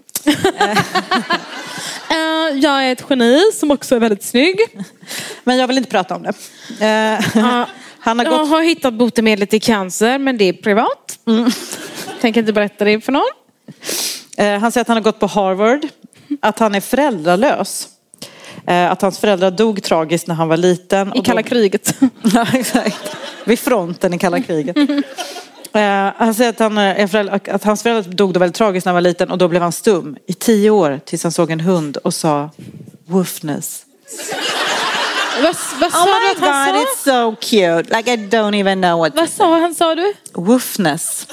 Jag är ett geni som också är väldigt snygg. Men jag vill inte prata om det. Uh, han har, gått... jag har hittat botemedlet till cancer, men det är privat. Mm. Tänker inte berätta det för någon. Uh, han säger att han har gått på Harvard. Att han är föräldralös. Uh, att hans föräldrar dog tragiskt när han var liten. I och kalla då... kriget. Ja, exakt. Vid fronten i kalla kriget. Uh, han säger att, han, är föräldrar, att hans föräldrar dog då väldigt tragiskt när han var liten. Och då blev han stum i tio år tills han såg en hund och sa woofness. Vad, vad sa oh du my att han God, sa? it's so cute. Like I don't even know what. Vad sa han, sa du? Woofness.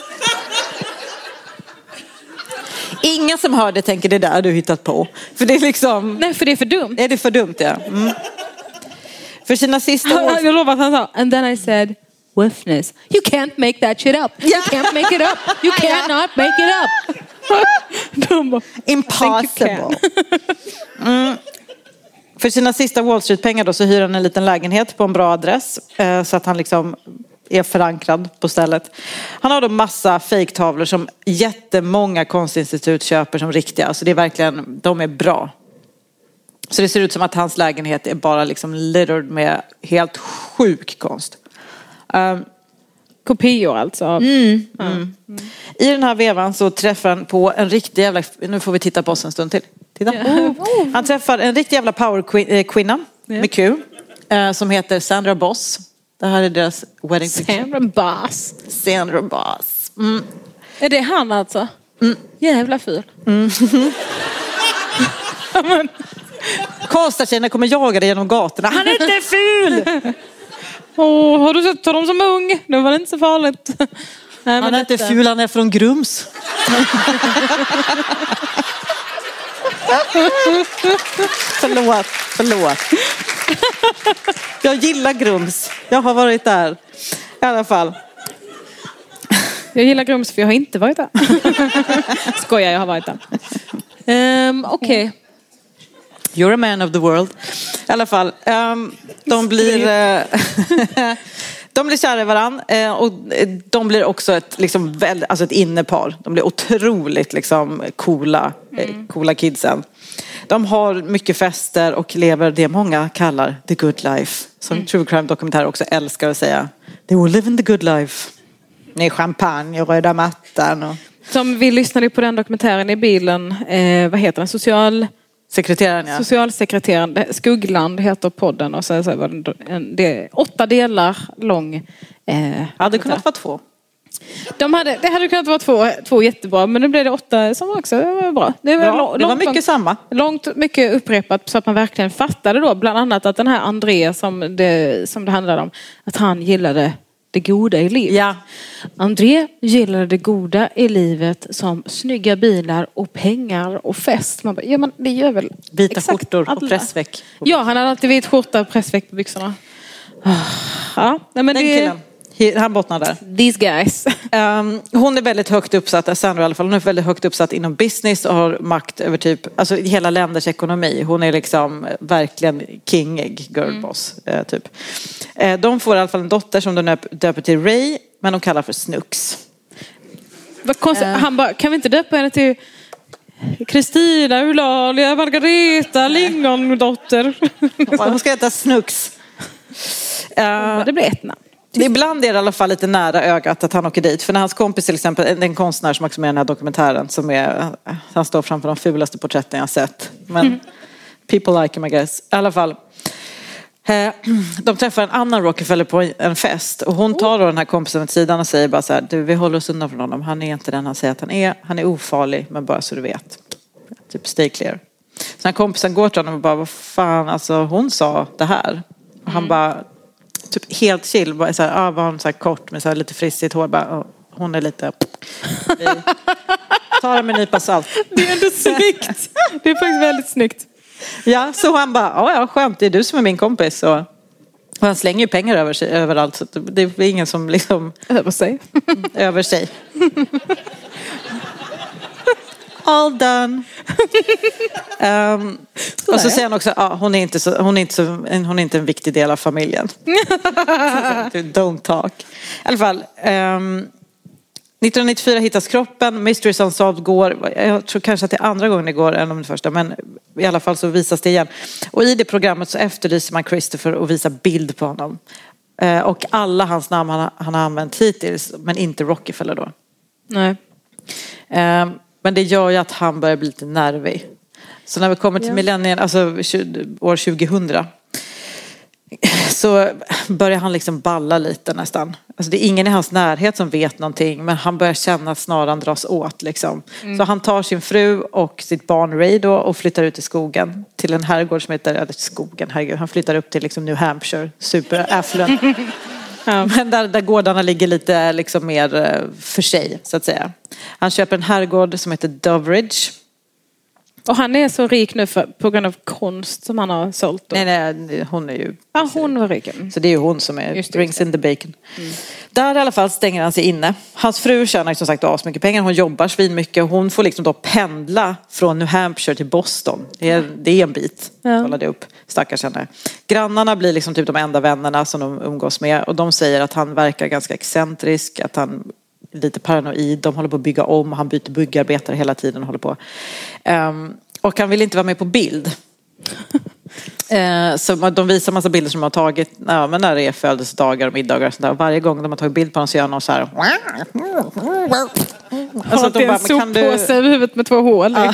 Ingen som hör det tänker det där du hittat på. För det är liksom... Nej, för det är för dumt. Är det för dumt, ja. Mm. För sina sista år... Jag lovar att han sa, and then I said... Woofness. You can't make that shit up. You can't make it up. You cannot make it up. Impossible. Mm. För sina sista Wall Street-pengar då så hyr han en liten lägenhet på en bra adress. Eh, så att han liksom är förankrad på stället. Han har då massa fake-tavlor som jättemånga konstinstitut köper som riktiga. Så det är verkligen, de är bra. Så det ser ut som att hans lägenhet är bara liksom littered med helt sjuk konst. Um, Kopior alltså. Mm, mm. Mm. I den här vevan så träffar han på en riktig jävla... Nu får vi titta på oss en stund till. Titta. Oh. Han träffar en riktig jävla powerkvinna yeah. med Q. Eh, som heter Sandra Boss. Det här är deras wedding picture. Sandra Boss. Sandra Boss. Mm. Är det han alltså? Mm. Jävla ful. Mm. Konstnärstjejerna kommer jaga dig genom gatorna. Han är inte ful! Oh, har du sett honom som ung? Det var inte så farligt. Nej, han är inte ful, han är från Grums. förlåt, förlåt. Jag gillar Grums. Jag har varit där. I alla fall. Jag gillar Grums för jag har inte varit där. Skojar, jag har varit där. Um, Okej. Okay. You're a man of the world. I alla fall. Um, de blir... Uh, de blir kära i varann. Uh, och de blir också ett, liksom, väl, alltså ett innepar. De blir otroligt liksom, coola, mm. coola kidsen. De har mycket fester och lever det många kallar the good life. Som mm. true crime-dokumentärer också älskar att säga. They were living the good life. Med champagne och röda mattan. Och... Som vi lyssnade på den dokumentären i bilen. Eh, vad heter den? Social... Sekreteraren, ja. Socialsekreteraren, Skuggland heter podden. Och så, så var det, en, det är åtta delar lång. Eh, hade det kunnat vara två. De hade, det hade kunnat vara två, två jättebra. Men nu blev det åtta som också var bra. Det var, bra. Lång, det var mycket långt, samma. Långt, mycket upprepat så att man verkligen fattade då. Bland annat att den här André som det, som det handlade om. Att han gillade det goda i livet. Ja. André gillade det goda i livet som snygga bilar och pengar och fest. Man bara, ja men det gör väl vita skjortor och pressväck. Ja, han hade alltid vit skjorta och pressväck på byxorna. Ja, nej, men den det... killen. Han bottnar där. These guys. Um, hon är väldigt högt uppsatt, Sandra i alla fall. Hon är väldigt högt uppsatt inom business och har makt över typ, alltså hela länders ekonomi. Hon är liksom verkligen kingig girlboss, mm. uh, typ. Uh, de får i alla fall en dotter som de döper till Ray, men de kallar för Snooks. Vad konstigt. Uh. Han bara, kan vi inte döpa henne till Kristina, Eulalia, Margareta, Lingondotter? Hon ska heta Snooks. Uh, det blir ett namn. Ibland är det i alla fall lite nära ögat att han åker dit. För när hans kompis till exempel, den konstnär som också är med i den här dokumentären, som är, han står framför de fulaste porträtten jag sett. Men mm. people like him, I guess. I alla fall. De träffar en annan Rockefeller på en fest. Och hon tar då den här kompisen åt sidan och säger bara så här: du, vi håller oss undan från honom. Han är inte den han säger att han är. Han är ofarlig, men bara så du vet. Typ stay clear. Så när kompisen går till honom och bara, vad fan, alltså hon sa det här. Och han mm. bara, typ helt chill. Bara så här, ah, var hon så här kort med så här lite frissigt hår. Bara, oh, hon är lite... Vi tar det med en nypa salt. Det är ändå snyggt. Det är faktiskt väldigt snyggt. Ja, så han bara, ja, ja, skönt, det är du som är min kompis. Och, och han slänger ju pengar över sig, överallt. Så det är ingen som liksom... Över sig. Över sig. All done. um, och så säger han också, ja, hon är inte så, hon är inte så, hon är inte en viktig del av familjen. Don't talk. I alla fall, um, nittonhundranittiofyra hittas kroppen. Mysteries Unsolved går, jag tror kanske att det är andra gången det går än om det första, men i alla fall så visas det igen. Och i det programmet så efterlyser man Christopher och visar bild på honom. Uh, och alla hans namn han, han har använt hittills, men inte Rockefeller då. Nej. Um, Men det gör ju att han börjar bli lite nervig. Så när vi kommer till ja. millennium, alltså år tjugohundra, så börjar han liksom balla lite nästan. Alltså det är ingen i hans närhet som vet någonting, men han börjar känna att snaran dras åt liksom. Mm. Så han tar sin fru och sitt barn Ray då och flyttar ut i skogen till en herrgård som heter, eller skogen, herregud, han flyttar upp till liksom New Hampshire, super affluent. Ja. Men där, där gårdarna ligger lite liksom mer för sig, så att säga. Han köper en herrgård som heter Doveridge. Och han är så rik nu för, på grund av konst som han har sålt då. Nej, nej, hon är ju... Ja, hon var rik. Så det är ju hon som är just brings in the bacon. Mm. Där i alla fall stänger han sig inne. Hans fru tjänar som sagt av så mycket pengar. Hon jobbar svin mycket och hon får liksom då pendla från New Hampshire till Boston. Det är, det är en bit. Ja. Kolla det upp. Stackars henne. Grannarna blir liksom typ de enda vännerna som de umgås med. Och de säger att han verkar ganska excentrisk. Att han är lite paranoid. De håller på att bygga om. Han byter byggarbetare hela tiden och håller på. Um, och han vill inte vara med på bild. eh, så de visar massa bilder som de har tagit, ja, men när det är födelsedagar och middagar och sånt där. Varje gång de har tagit bild på honom så gör någon så här. Alltså att de bara, en soppåse över huvudet med två hål. Ja.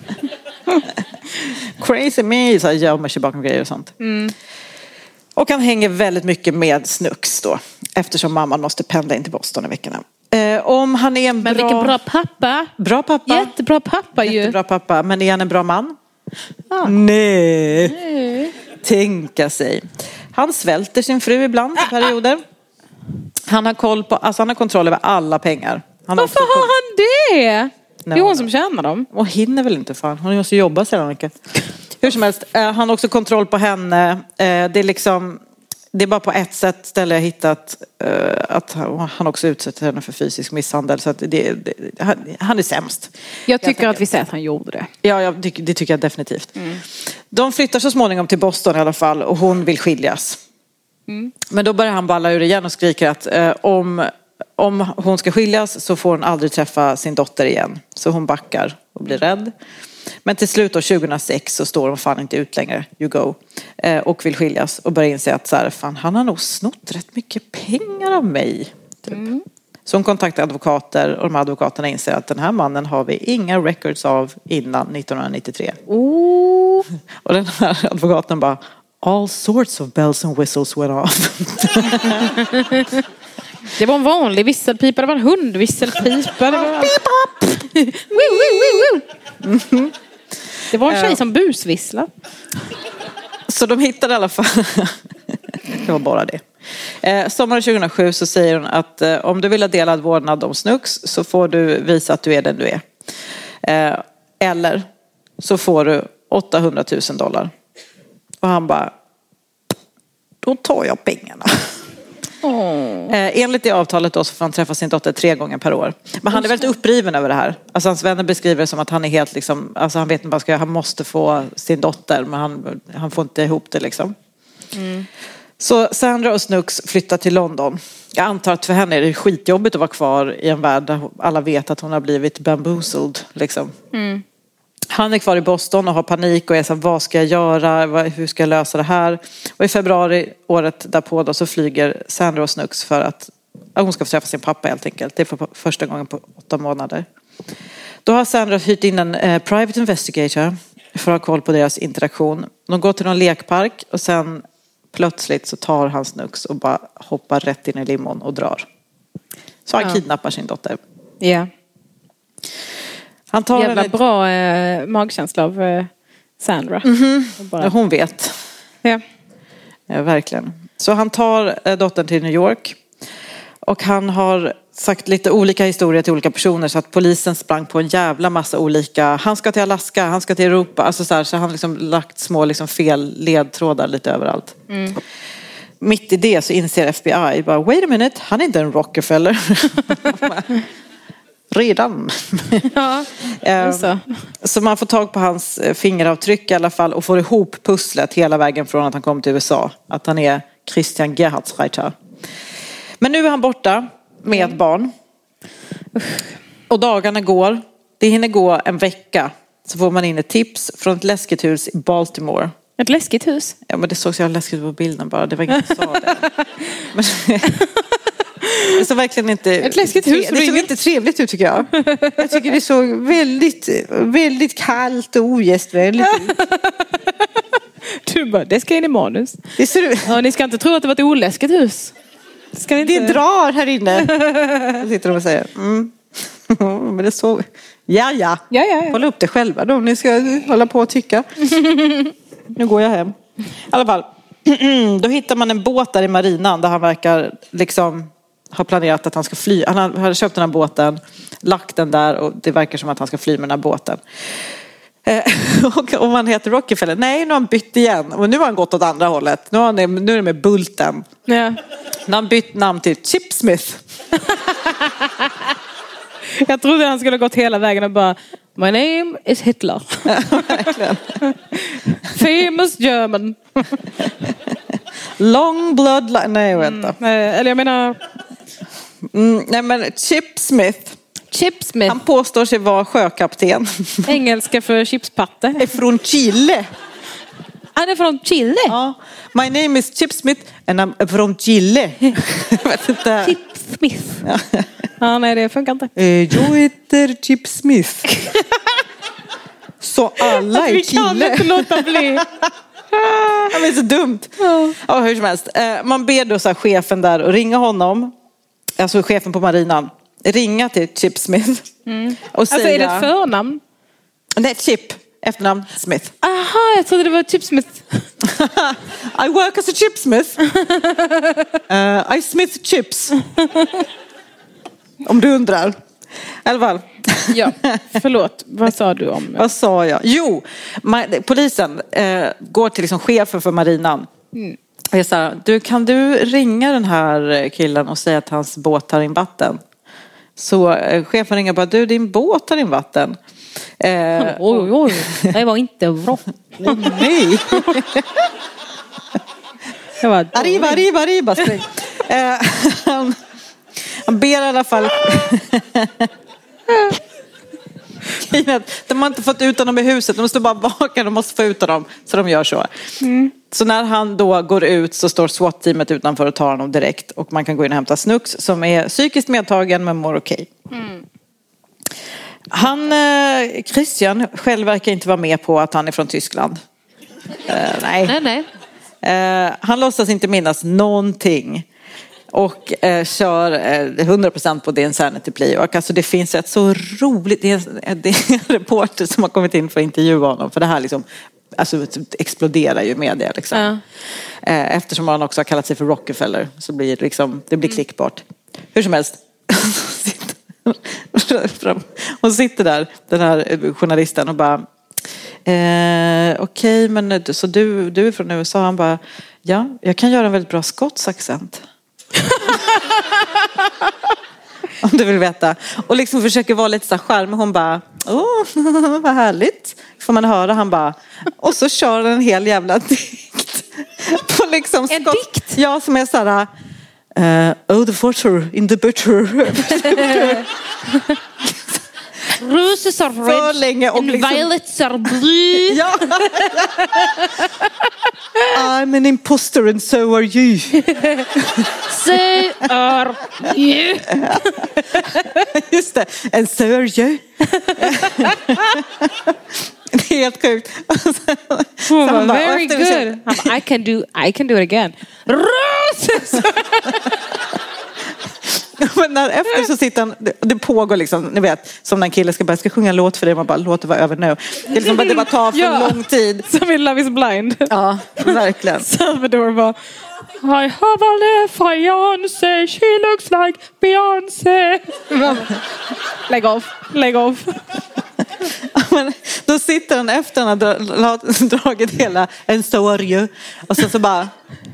Crazy me, så här, gömmer sig bakom grejer och sånt. Mm. Och han hänger väldigt mycket med Snooks då, eftersom mamman måste pendla in till Boston i veckorna. Eh, om han är en men bra... vilken bra pappa. Bra pappa. Jättebra pappa ju. Jättebra pappa. Men är han en bra man? Ja. Nej. Nej. Tänka sig. Han svälter sin fru ibland i perioder. Han har koll på, alltså han har kontroll över alla pengar. Han Varför har, har han det? No. Det är hon som tjänar dem. Och hinner väl inte fan. Hon måste jobba sedan mycket. Hur som helst, eh, han har också kontroll på henne. Eh, det är liksom... Det är bara på ett sätt ställe jag hittat uh, att han också utsätter henne för fysisk misshandel. Så att det, det, han, han är sämst. Jag tycker jag att vi säger att han gjorde det. Ja, ja det, det tycker jag definitivt. Mm. De flyttar så småningom till Boston i alla fall. Och hon vill skiljas. Mm. Men då börjar han balla ur igen och skriker att uh, om, om hon ska skiljas så får hon aldrig träffa sin dotter igen. Så hon backar och blir rädd. Men till slut då tjugohundrasex så står hon fan inte ut längre, you go, eh, och vill skiljas och börjar inse att så här, fan, han har nog snott rätt mycket pengar av mig. Typ. Mm. Så hon kontaktar advokater och de advokaterna inser att den här mannen har vi inga records av innan nittonhundranittiotre. Oh. Och den här advokaten bara, all sorts of bells and whistles went off. Det var en vanlig visselpipa, det var en hundvisselpipa. Det var... Mm. Det var en tjej som busvisslar. Så de hittade i alla fall. Det var bara det. Eh, sommaren tjugohundrasju så säger hon att eh, om du vill ha delad vårdnad om Snooks så får du visa att du är den du är. Eh, eller så får du åttahundratusen dollar. Och han bara, då tar jag pengarna. Oh. Eh, enligt det avtalet då så får han träffa sin dotter tre gånger per år. Men han är väldigt uppriven över det här. Alltså hans vänner beskriver det som att han är helt liksom, alltså han vet inte vad han ska göra. Han måste få sin dotter, men han, han får inte ihop det liksom. Mm. Så Sandra och Snooks flyttar till London. Jag antar att för henne är det skitjobbigt att vara kvar i en värld där alla vet att hon har blivit bamboozled liksom. Mm. Han är kvar i Boston och har panik och är så här, vad ska jag göra? Hur ska jag lösa det här? Och i februari året därpå då så flyger Sandra och Snooks för att hon ska få träffa sin pappa helt enkelt. Det är för första gången på åtta månader. Då har Sandra hyrt in en eh, private investigator för att ha koll på deras interaktion. De går till någon lekpark och sen plötsligt så tar han Snooks och bara hoppar rätt in i limon och drar. Så han ja. kidnappar sin dotter. Ja. Yeah. Han tar jävla en... bra eh, magkänsla av eh, Sandra. Mm-hmm. Bara... Hon vet. Ja. Ja, verkligen. Så han tar eh, dottern till New York. Och han har sagt lite olika historier till olika personer så att polisen sprang på en jävla massa olika. Han ska till Alaska, han ska till Europa. Alltså så här, så han liksom lagt små liksom fel ledtrådar lite överallt. Mm. Mitt i det så inser F B I bara, wait a minute, han är inte en Rockefeller. Redan. Ja, så. Så man får tag på hans fingeravtryck i alla fall och får ihop pusslet hela vägen från att han kom till U S A. Att han är Christian Gerhardsreiter. Men nu är han borta med ett barn. Och dagarna går. Det hinner gå en vecka. Så får man in ett tips från ett läskigt hus i Baltimore. Ett läskigt hus? Ja, men det såg så jävla läskigt på bilden bara. Det var ingen som sa det. Men... Det såg verkligen inte... Ett läskigt hus. Det såg inte trevligt ut tycker jag. Jag tycker det såg väldigt, väldigt kallt och ogästvänligt ut. Du bara, det ska in i manus. Det ser... Ja, ni ska inte tro att det var ett oläskigt hus. Ska inte... Det drar här inne. Jag sitter de och säger. Mm. Men det så... Ja, ja. Ja, ja, ja. Håll upp det själva då. Ni ska hålla på och tycka. Nu går jag hem. I alla fall. Då hittar man en båt där i marinan där han verkar liksom... har planerat att han ska fly. Han har köpt den här båten, lagt den där och det verkar som att han ska fly med den här båten. Eh, och om han heter Rockefeller, nej nu har han bytt igen. Och nu har han gått åt andra hållet. Nu, har han, nu är det med Bulten. Ja. Nu har han bytt namn till Chip Smith. Jag trodde han skulle gått hela vägen och bara, my name is Hitler. Verkligen. Famous German. Long bloodline. Nej, vänta. Mm, eller jag menar... Mm, nej, men Chip Smith. Chip Smith. Han påstår sig vara sjökapten. Engelska för chipspatte. Är från Chile. Han är från Chile? Ja. My name is Chip Smith and I'm from Chile. Jag vet inte. Chip Smith. Ja, ja nej det funkar inte. Jag heter Chip Smith. Så alla är Chile. Vi kan inte låta bli. Det är så dumt. Ja. Ja, hur som helst. Man ber då så här chefen där och ringa honom. Alltså chefen på marinan. Ringa till Chip Smith. Mm. Och säga, alltså är det ett förnamn? Nej, Chip. Efternamn Smith. Aha, jag trodde det var Chip Smith. I work as a Chip Smith. Uh, I smith chips. Om du undrar. I alla fall. Ja, förlåt. Vad sa du om? Vad sa jag? Jo, ma- polisen eh, går till liksom chefen för marinan. Mm. Och jag sa, du, kan du ringa den här killen och säga att hans båt tar in vatten? Så eh, chefen ringer bara, du din båt tar in vatten. Eh, oj, oj, det var inte bra. Oh, nej. Det var arriba, arriba, arriba. eh, han, han ber i alla fall... De har inte fått ut honom i huset. De står bara bakom. De måste få ut honom. Så de gör så. Mm. Så när han då går ut så står SWAT-teamet utanför och tar honom direkt. Och man kan gå in och hämta Snooks som är psykiskt medtagen men mår okej. Mm. Han, eh, Christian själv verkar inte vara med på att han är från Tyskland. Eh, nej. nej, nej. Eh, han låtsas inte minnas någonting. Och eh, kör eh, hundra procent på det insanity plea. Och alltså det finns ett så roligt... Det är, det är en reporter som har kommit in för att intervjua honom. För det här liksom... Alltså exploderar ju media liksom. Ja. Eh, eftersom han också har kallat sig för Rockefeller. Så blir det liksom... Det blir klickbart. Hur som helst. Hon sitter där, den här journalisten, och bara... Eh, Okej, okay, men så du, du är från U S A? Han bara... Ja, jag kan göra en väldigt bra skotsk accent. Om du vill veta. Och liksom försöker vara lite så charmig. Hon bara, åh, vad härligt. Får man höra, han bara. Och så kör en hel jävla dikt. På liksom en skott. dikt? Ja, som är så här. Uh, oh, the water in the butter. Roses are för red länge och and liksom... violets are blue. Ja. I'm an imposter and so are you. So are you. Just det, and so are you. Det är helt sjukt. Oh, bara, very good. Känner... I can do I can do it again. Roses. Men när efter så sitter han, det, det pågår liksom, ni vet, som när en kille ska börja ska sjunga en låt för det, man bara, låt det vara över nu. Det är liksom bara, det bara tar för ja, lång tid. Som i Love is blind. Ja, verkligen. Salvador bara, I have a fiancé, she looks like Beyoncé. Lägg av, lägg av. Men då sitter han efter han har dragit hela en so are you. Och sen så bara...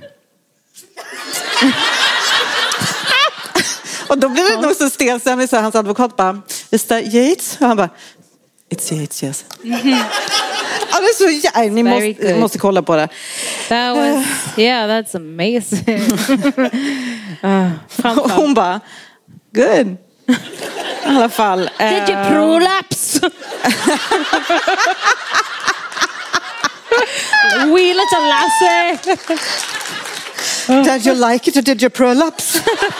Och då blir det ja. nog så stelsämligt så hans advokat bara, is that Yates? Och han bara, it's Yates, yes. Mm-hmm. Ja, det är så jävligt. Ni måste, måste kolla på det. That was, yeah, that's amazing. uh, och hon bara, good. I alla fall. Did you prolapse? We little lassie. Did you like it or did you prolapse?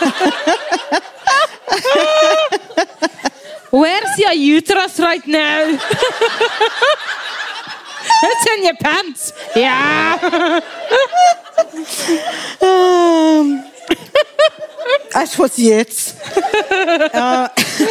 Where's your uterus right now? It's in your pants. Yeah. um, that was Yates. uh,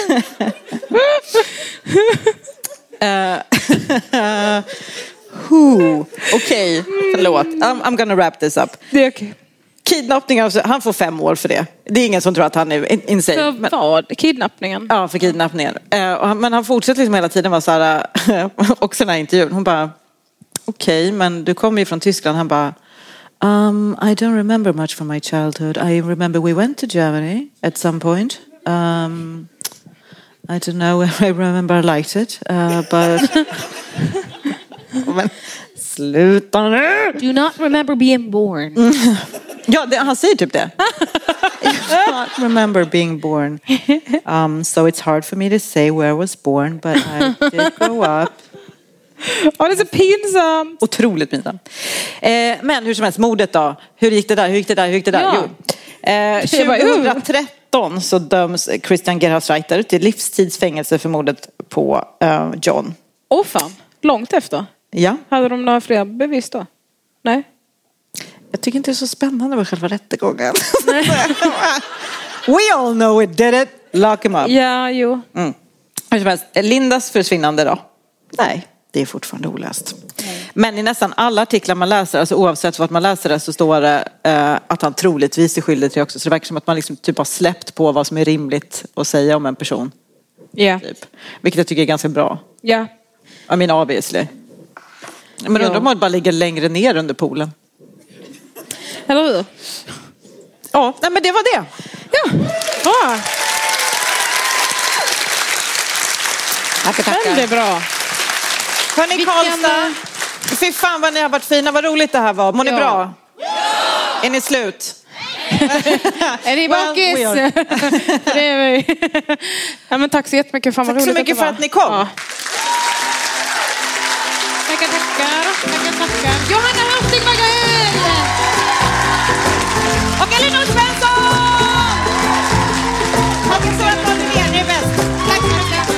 uh, Okej, okay. Förlåt. I'm, I'm gonna wrap this up. Det är okej. Kidnappning, han får fem år för det. Det är ingen som tror att han är insane. För men, vad? Kidnappningen? Ja, för kidnappningen. Uh, men han fortsätter liksom hela tiden vara så här, också den här intervjun. Hon bara, okej, okay, men du kommer ju från Tyskland. Han bara, um, I don't remember much from my childhood. I remember we went to Germany at some point. Um, I don't know if I remember I liked it. Uh, but... men, sluta nu! Do not remember being born. Mm. Ja, det, han säger typ det. I don't remember being born. Um, so it's hard for me to say where I was born, but I did grow up. Ja, det är så pinsamt. Otroligt pinsamt. Eh, men hur som helst, mordet då. Hur gick det där? Hur gick det där? Hur gick det där? Ja. Jo. Eh, tjugohundratretton så döms Christian Gerhardsreiter till livstidsfängelse för mordet på uh, John. Åh oh, fan, långt efter. Ja. Hade de några fler bevis då? Nej. Jag tycker inte det är så spännande med själva rättegången. We all know it did it. Lock him up. Ja, jo. Mm. Lindas försvinnande då? Nej, det är fortfarande olöst. Nej. Men i nästan alla artiklar man läser, alltså oavsett vad man läser det, så står det uh, att han troligtvis är skyldig till också. Så det verkar som att man liksom typ har släppt på vad som är rimligt att säga om en person. Ja. Yeah. Typ. Vilket jag tycker är ganska bra. Ja. Yeah. I mean, obviously. Men undrar om man bara ligger längre ner under poolen. Eller hur? Ja, nej, men det var det. Ja, bra. Tackar, tackar. Det är bra. Hörni, Vilken... Karlstad. Fy fan vad ni har varit fina. Vad roligt det här var. Mår ni ja. bra? Ja. Är ni slut? Är ni bakis? Well, det är vi. Ja, men tack så jättemycket. Fan, vad tack så roligt mycket för att ni kom. Ja. Tackar, tackar. Tackar, tackar. Johanna Hurtig Magrell! Och Elinor Svensson! Tack så mycket för att ni är. Ni är bäst. Tack så mycket.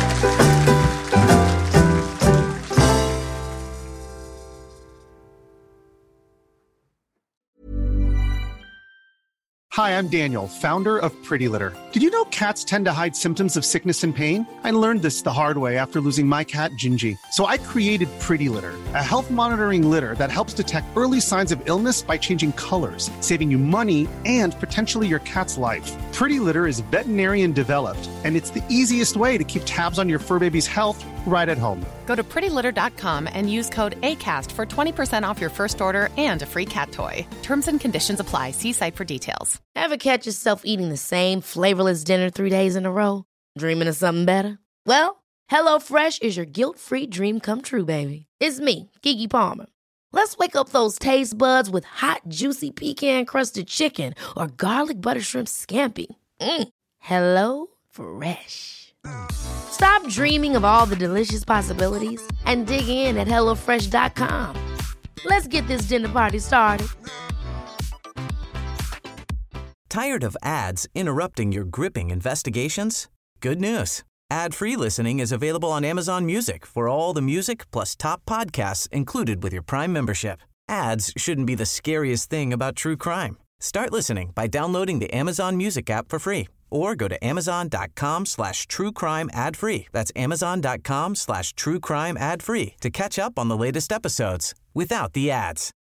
Hi, I'm Daniel, founder of Pretty Litter. Did you know cats tend to hide symptoms of sickness and pain? I learned this the hard way after losing my cat, Gingy. So I created Pretty Litter, a health monitoring litter that helps detect early signs of illness by changing colors, saving you money and potentially your cat's life. Pretty Litter is veterinarian developed, and it's the easiest way to keep tabs on your fur baby's health right at home. Go to pretty litter dot com and use code ACAST for twenty percent off your first order and a free cat toy. Terms and conditions apply. See site for details. Ever catch yourself eating the same flavorless dinner three days in a row? Dreaming of something better? Well, HelloFresh is your guilt-free dream come true, baby. It's me, Keke Palmer. Let's wake up those taste buds with hot, juicy pecan-crusted chicken or garlic butter shrimp scampi. Mm. Hello Fresh. Stop dreaming of all the delicious possibilities and dig in at hello fresh dot com. Let's get this dinner party started. Tired of ads interrupting your gripping investigations? Good news. Ad-free listening is available on Amazon Music for all the music plus top podcasts included with your Prime membership. Ads shouldn't be the scariest thing about true crime. Start listening by downloading the Amazon Music app for free or go to amazon.com slash true crime ad free. That's amazon.com slash true crime ad free to catch up on the latest episodes without the ads.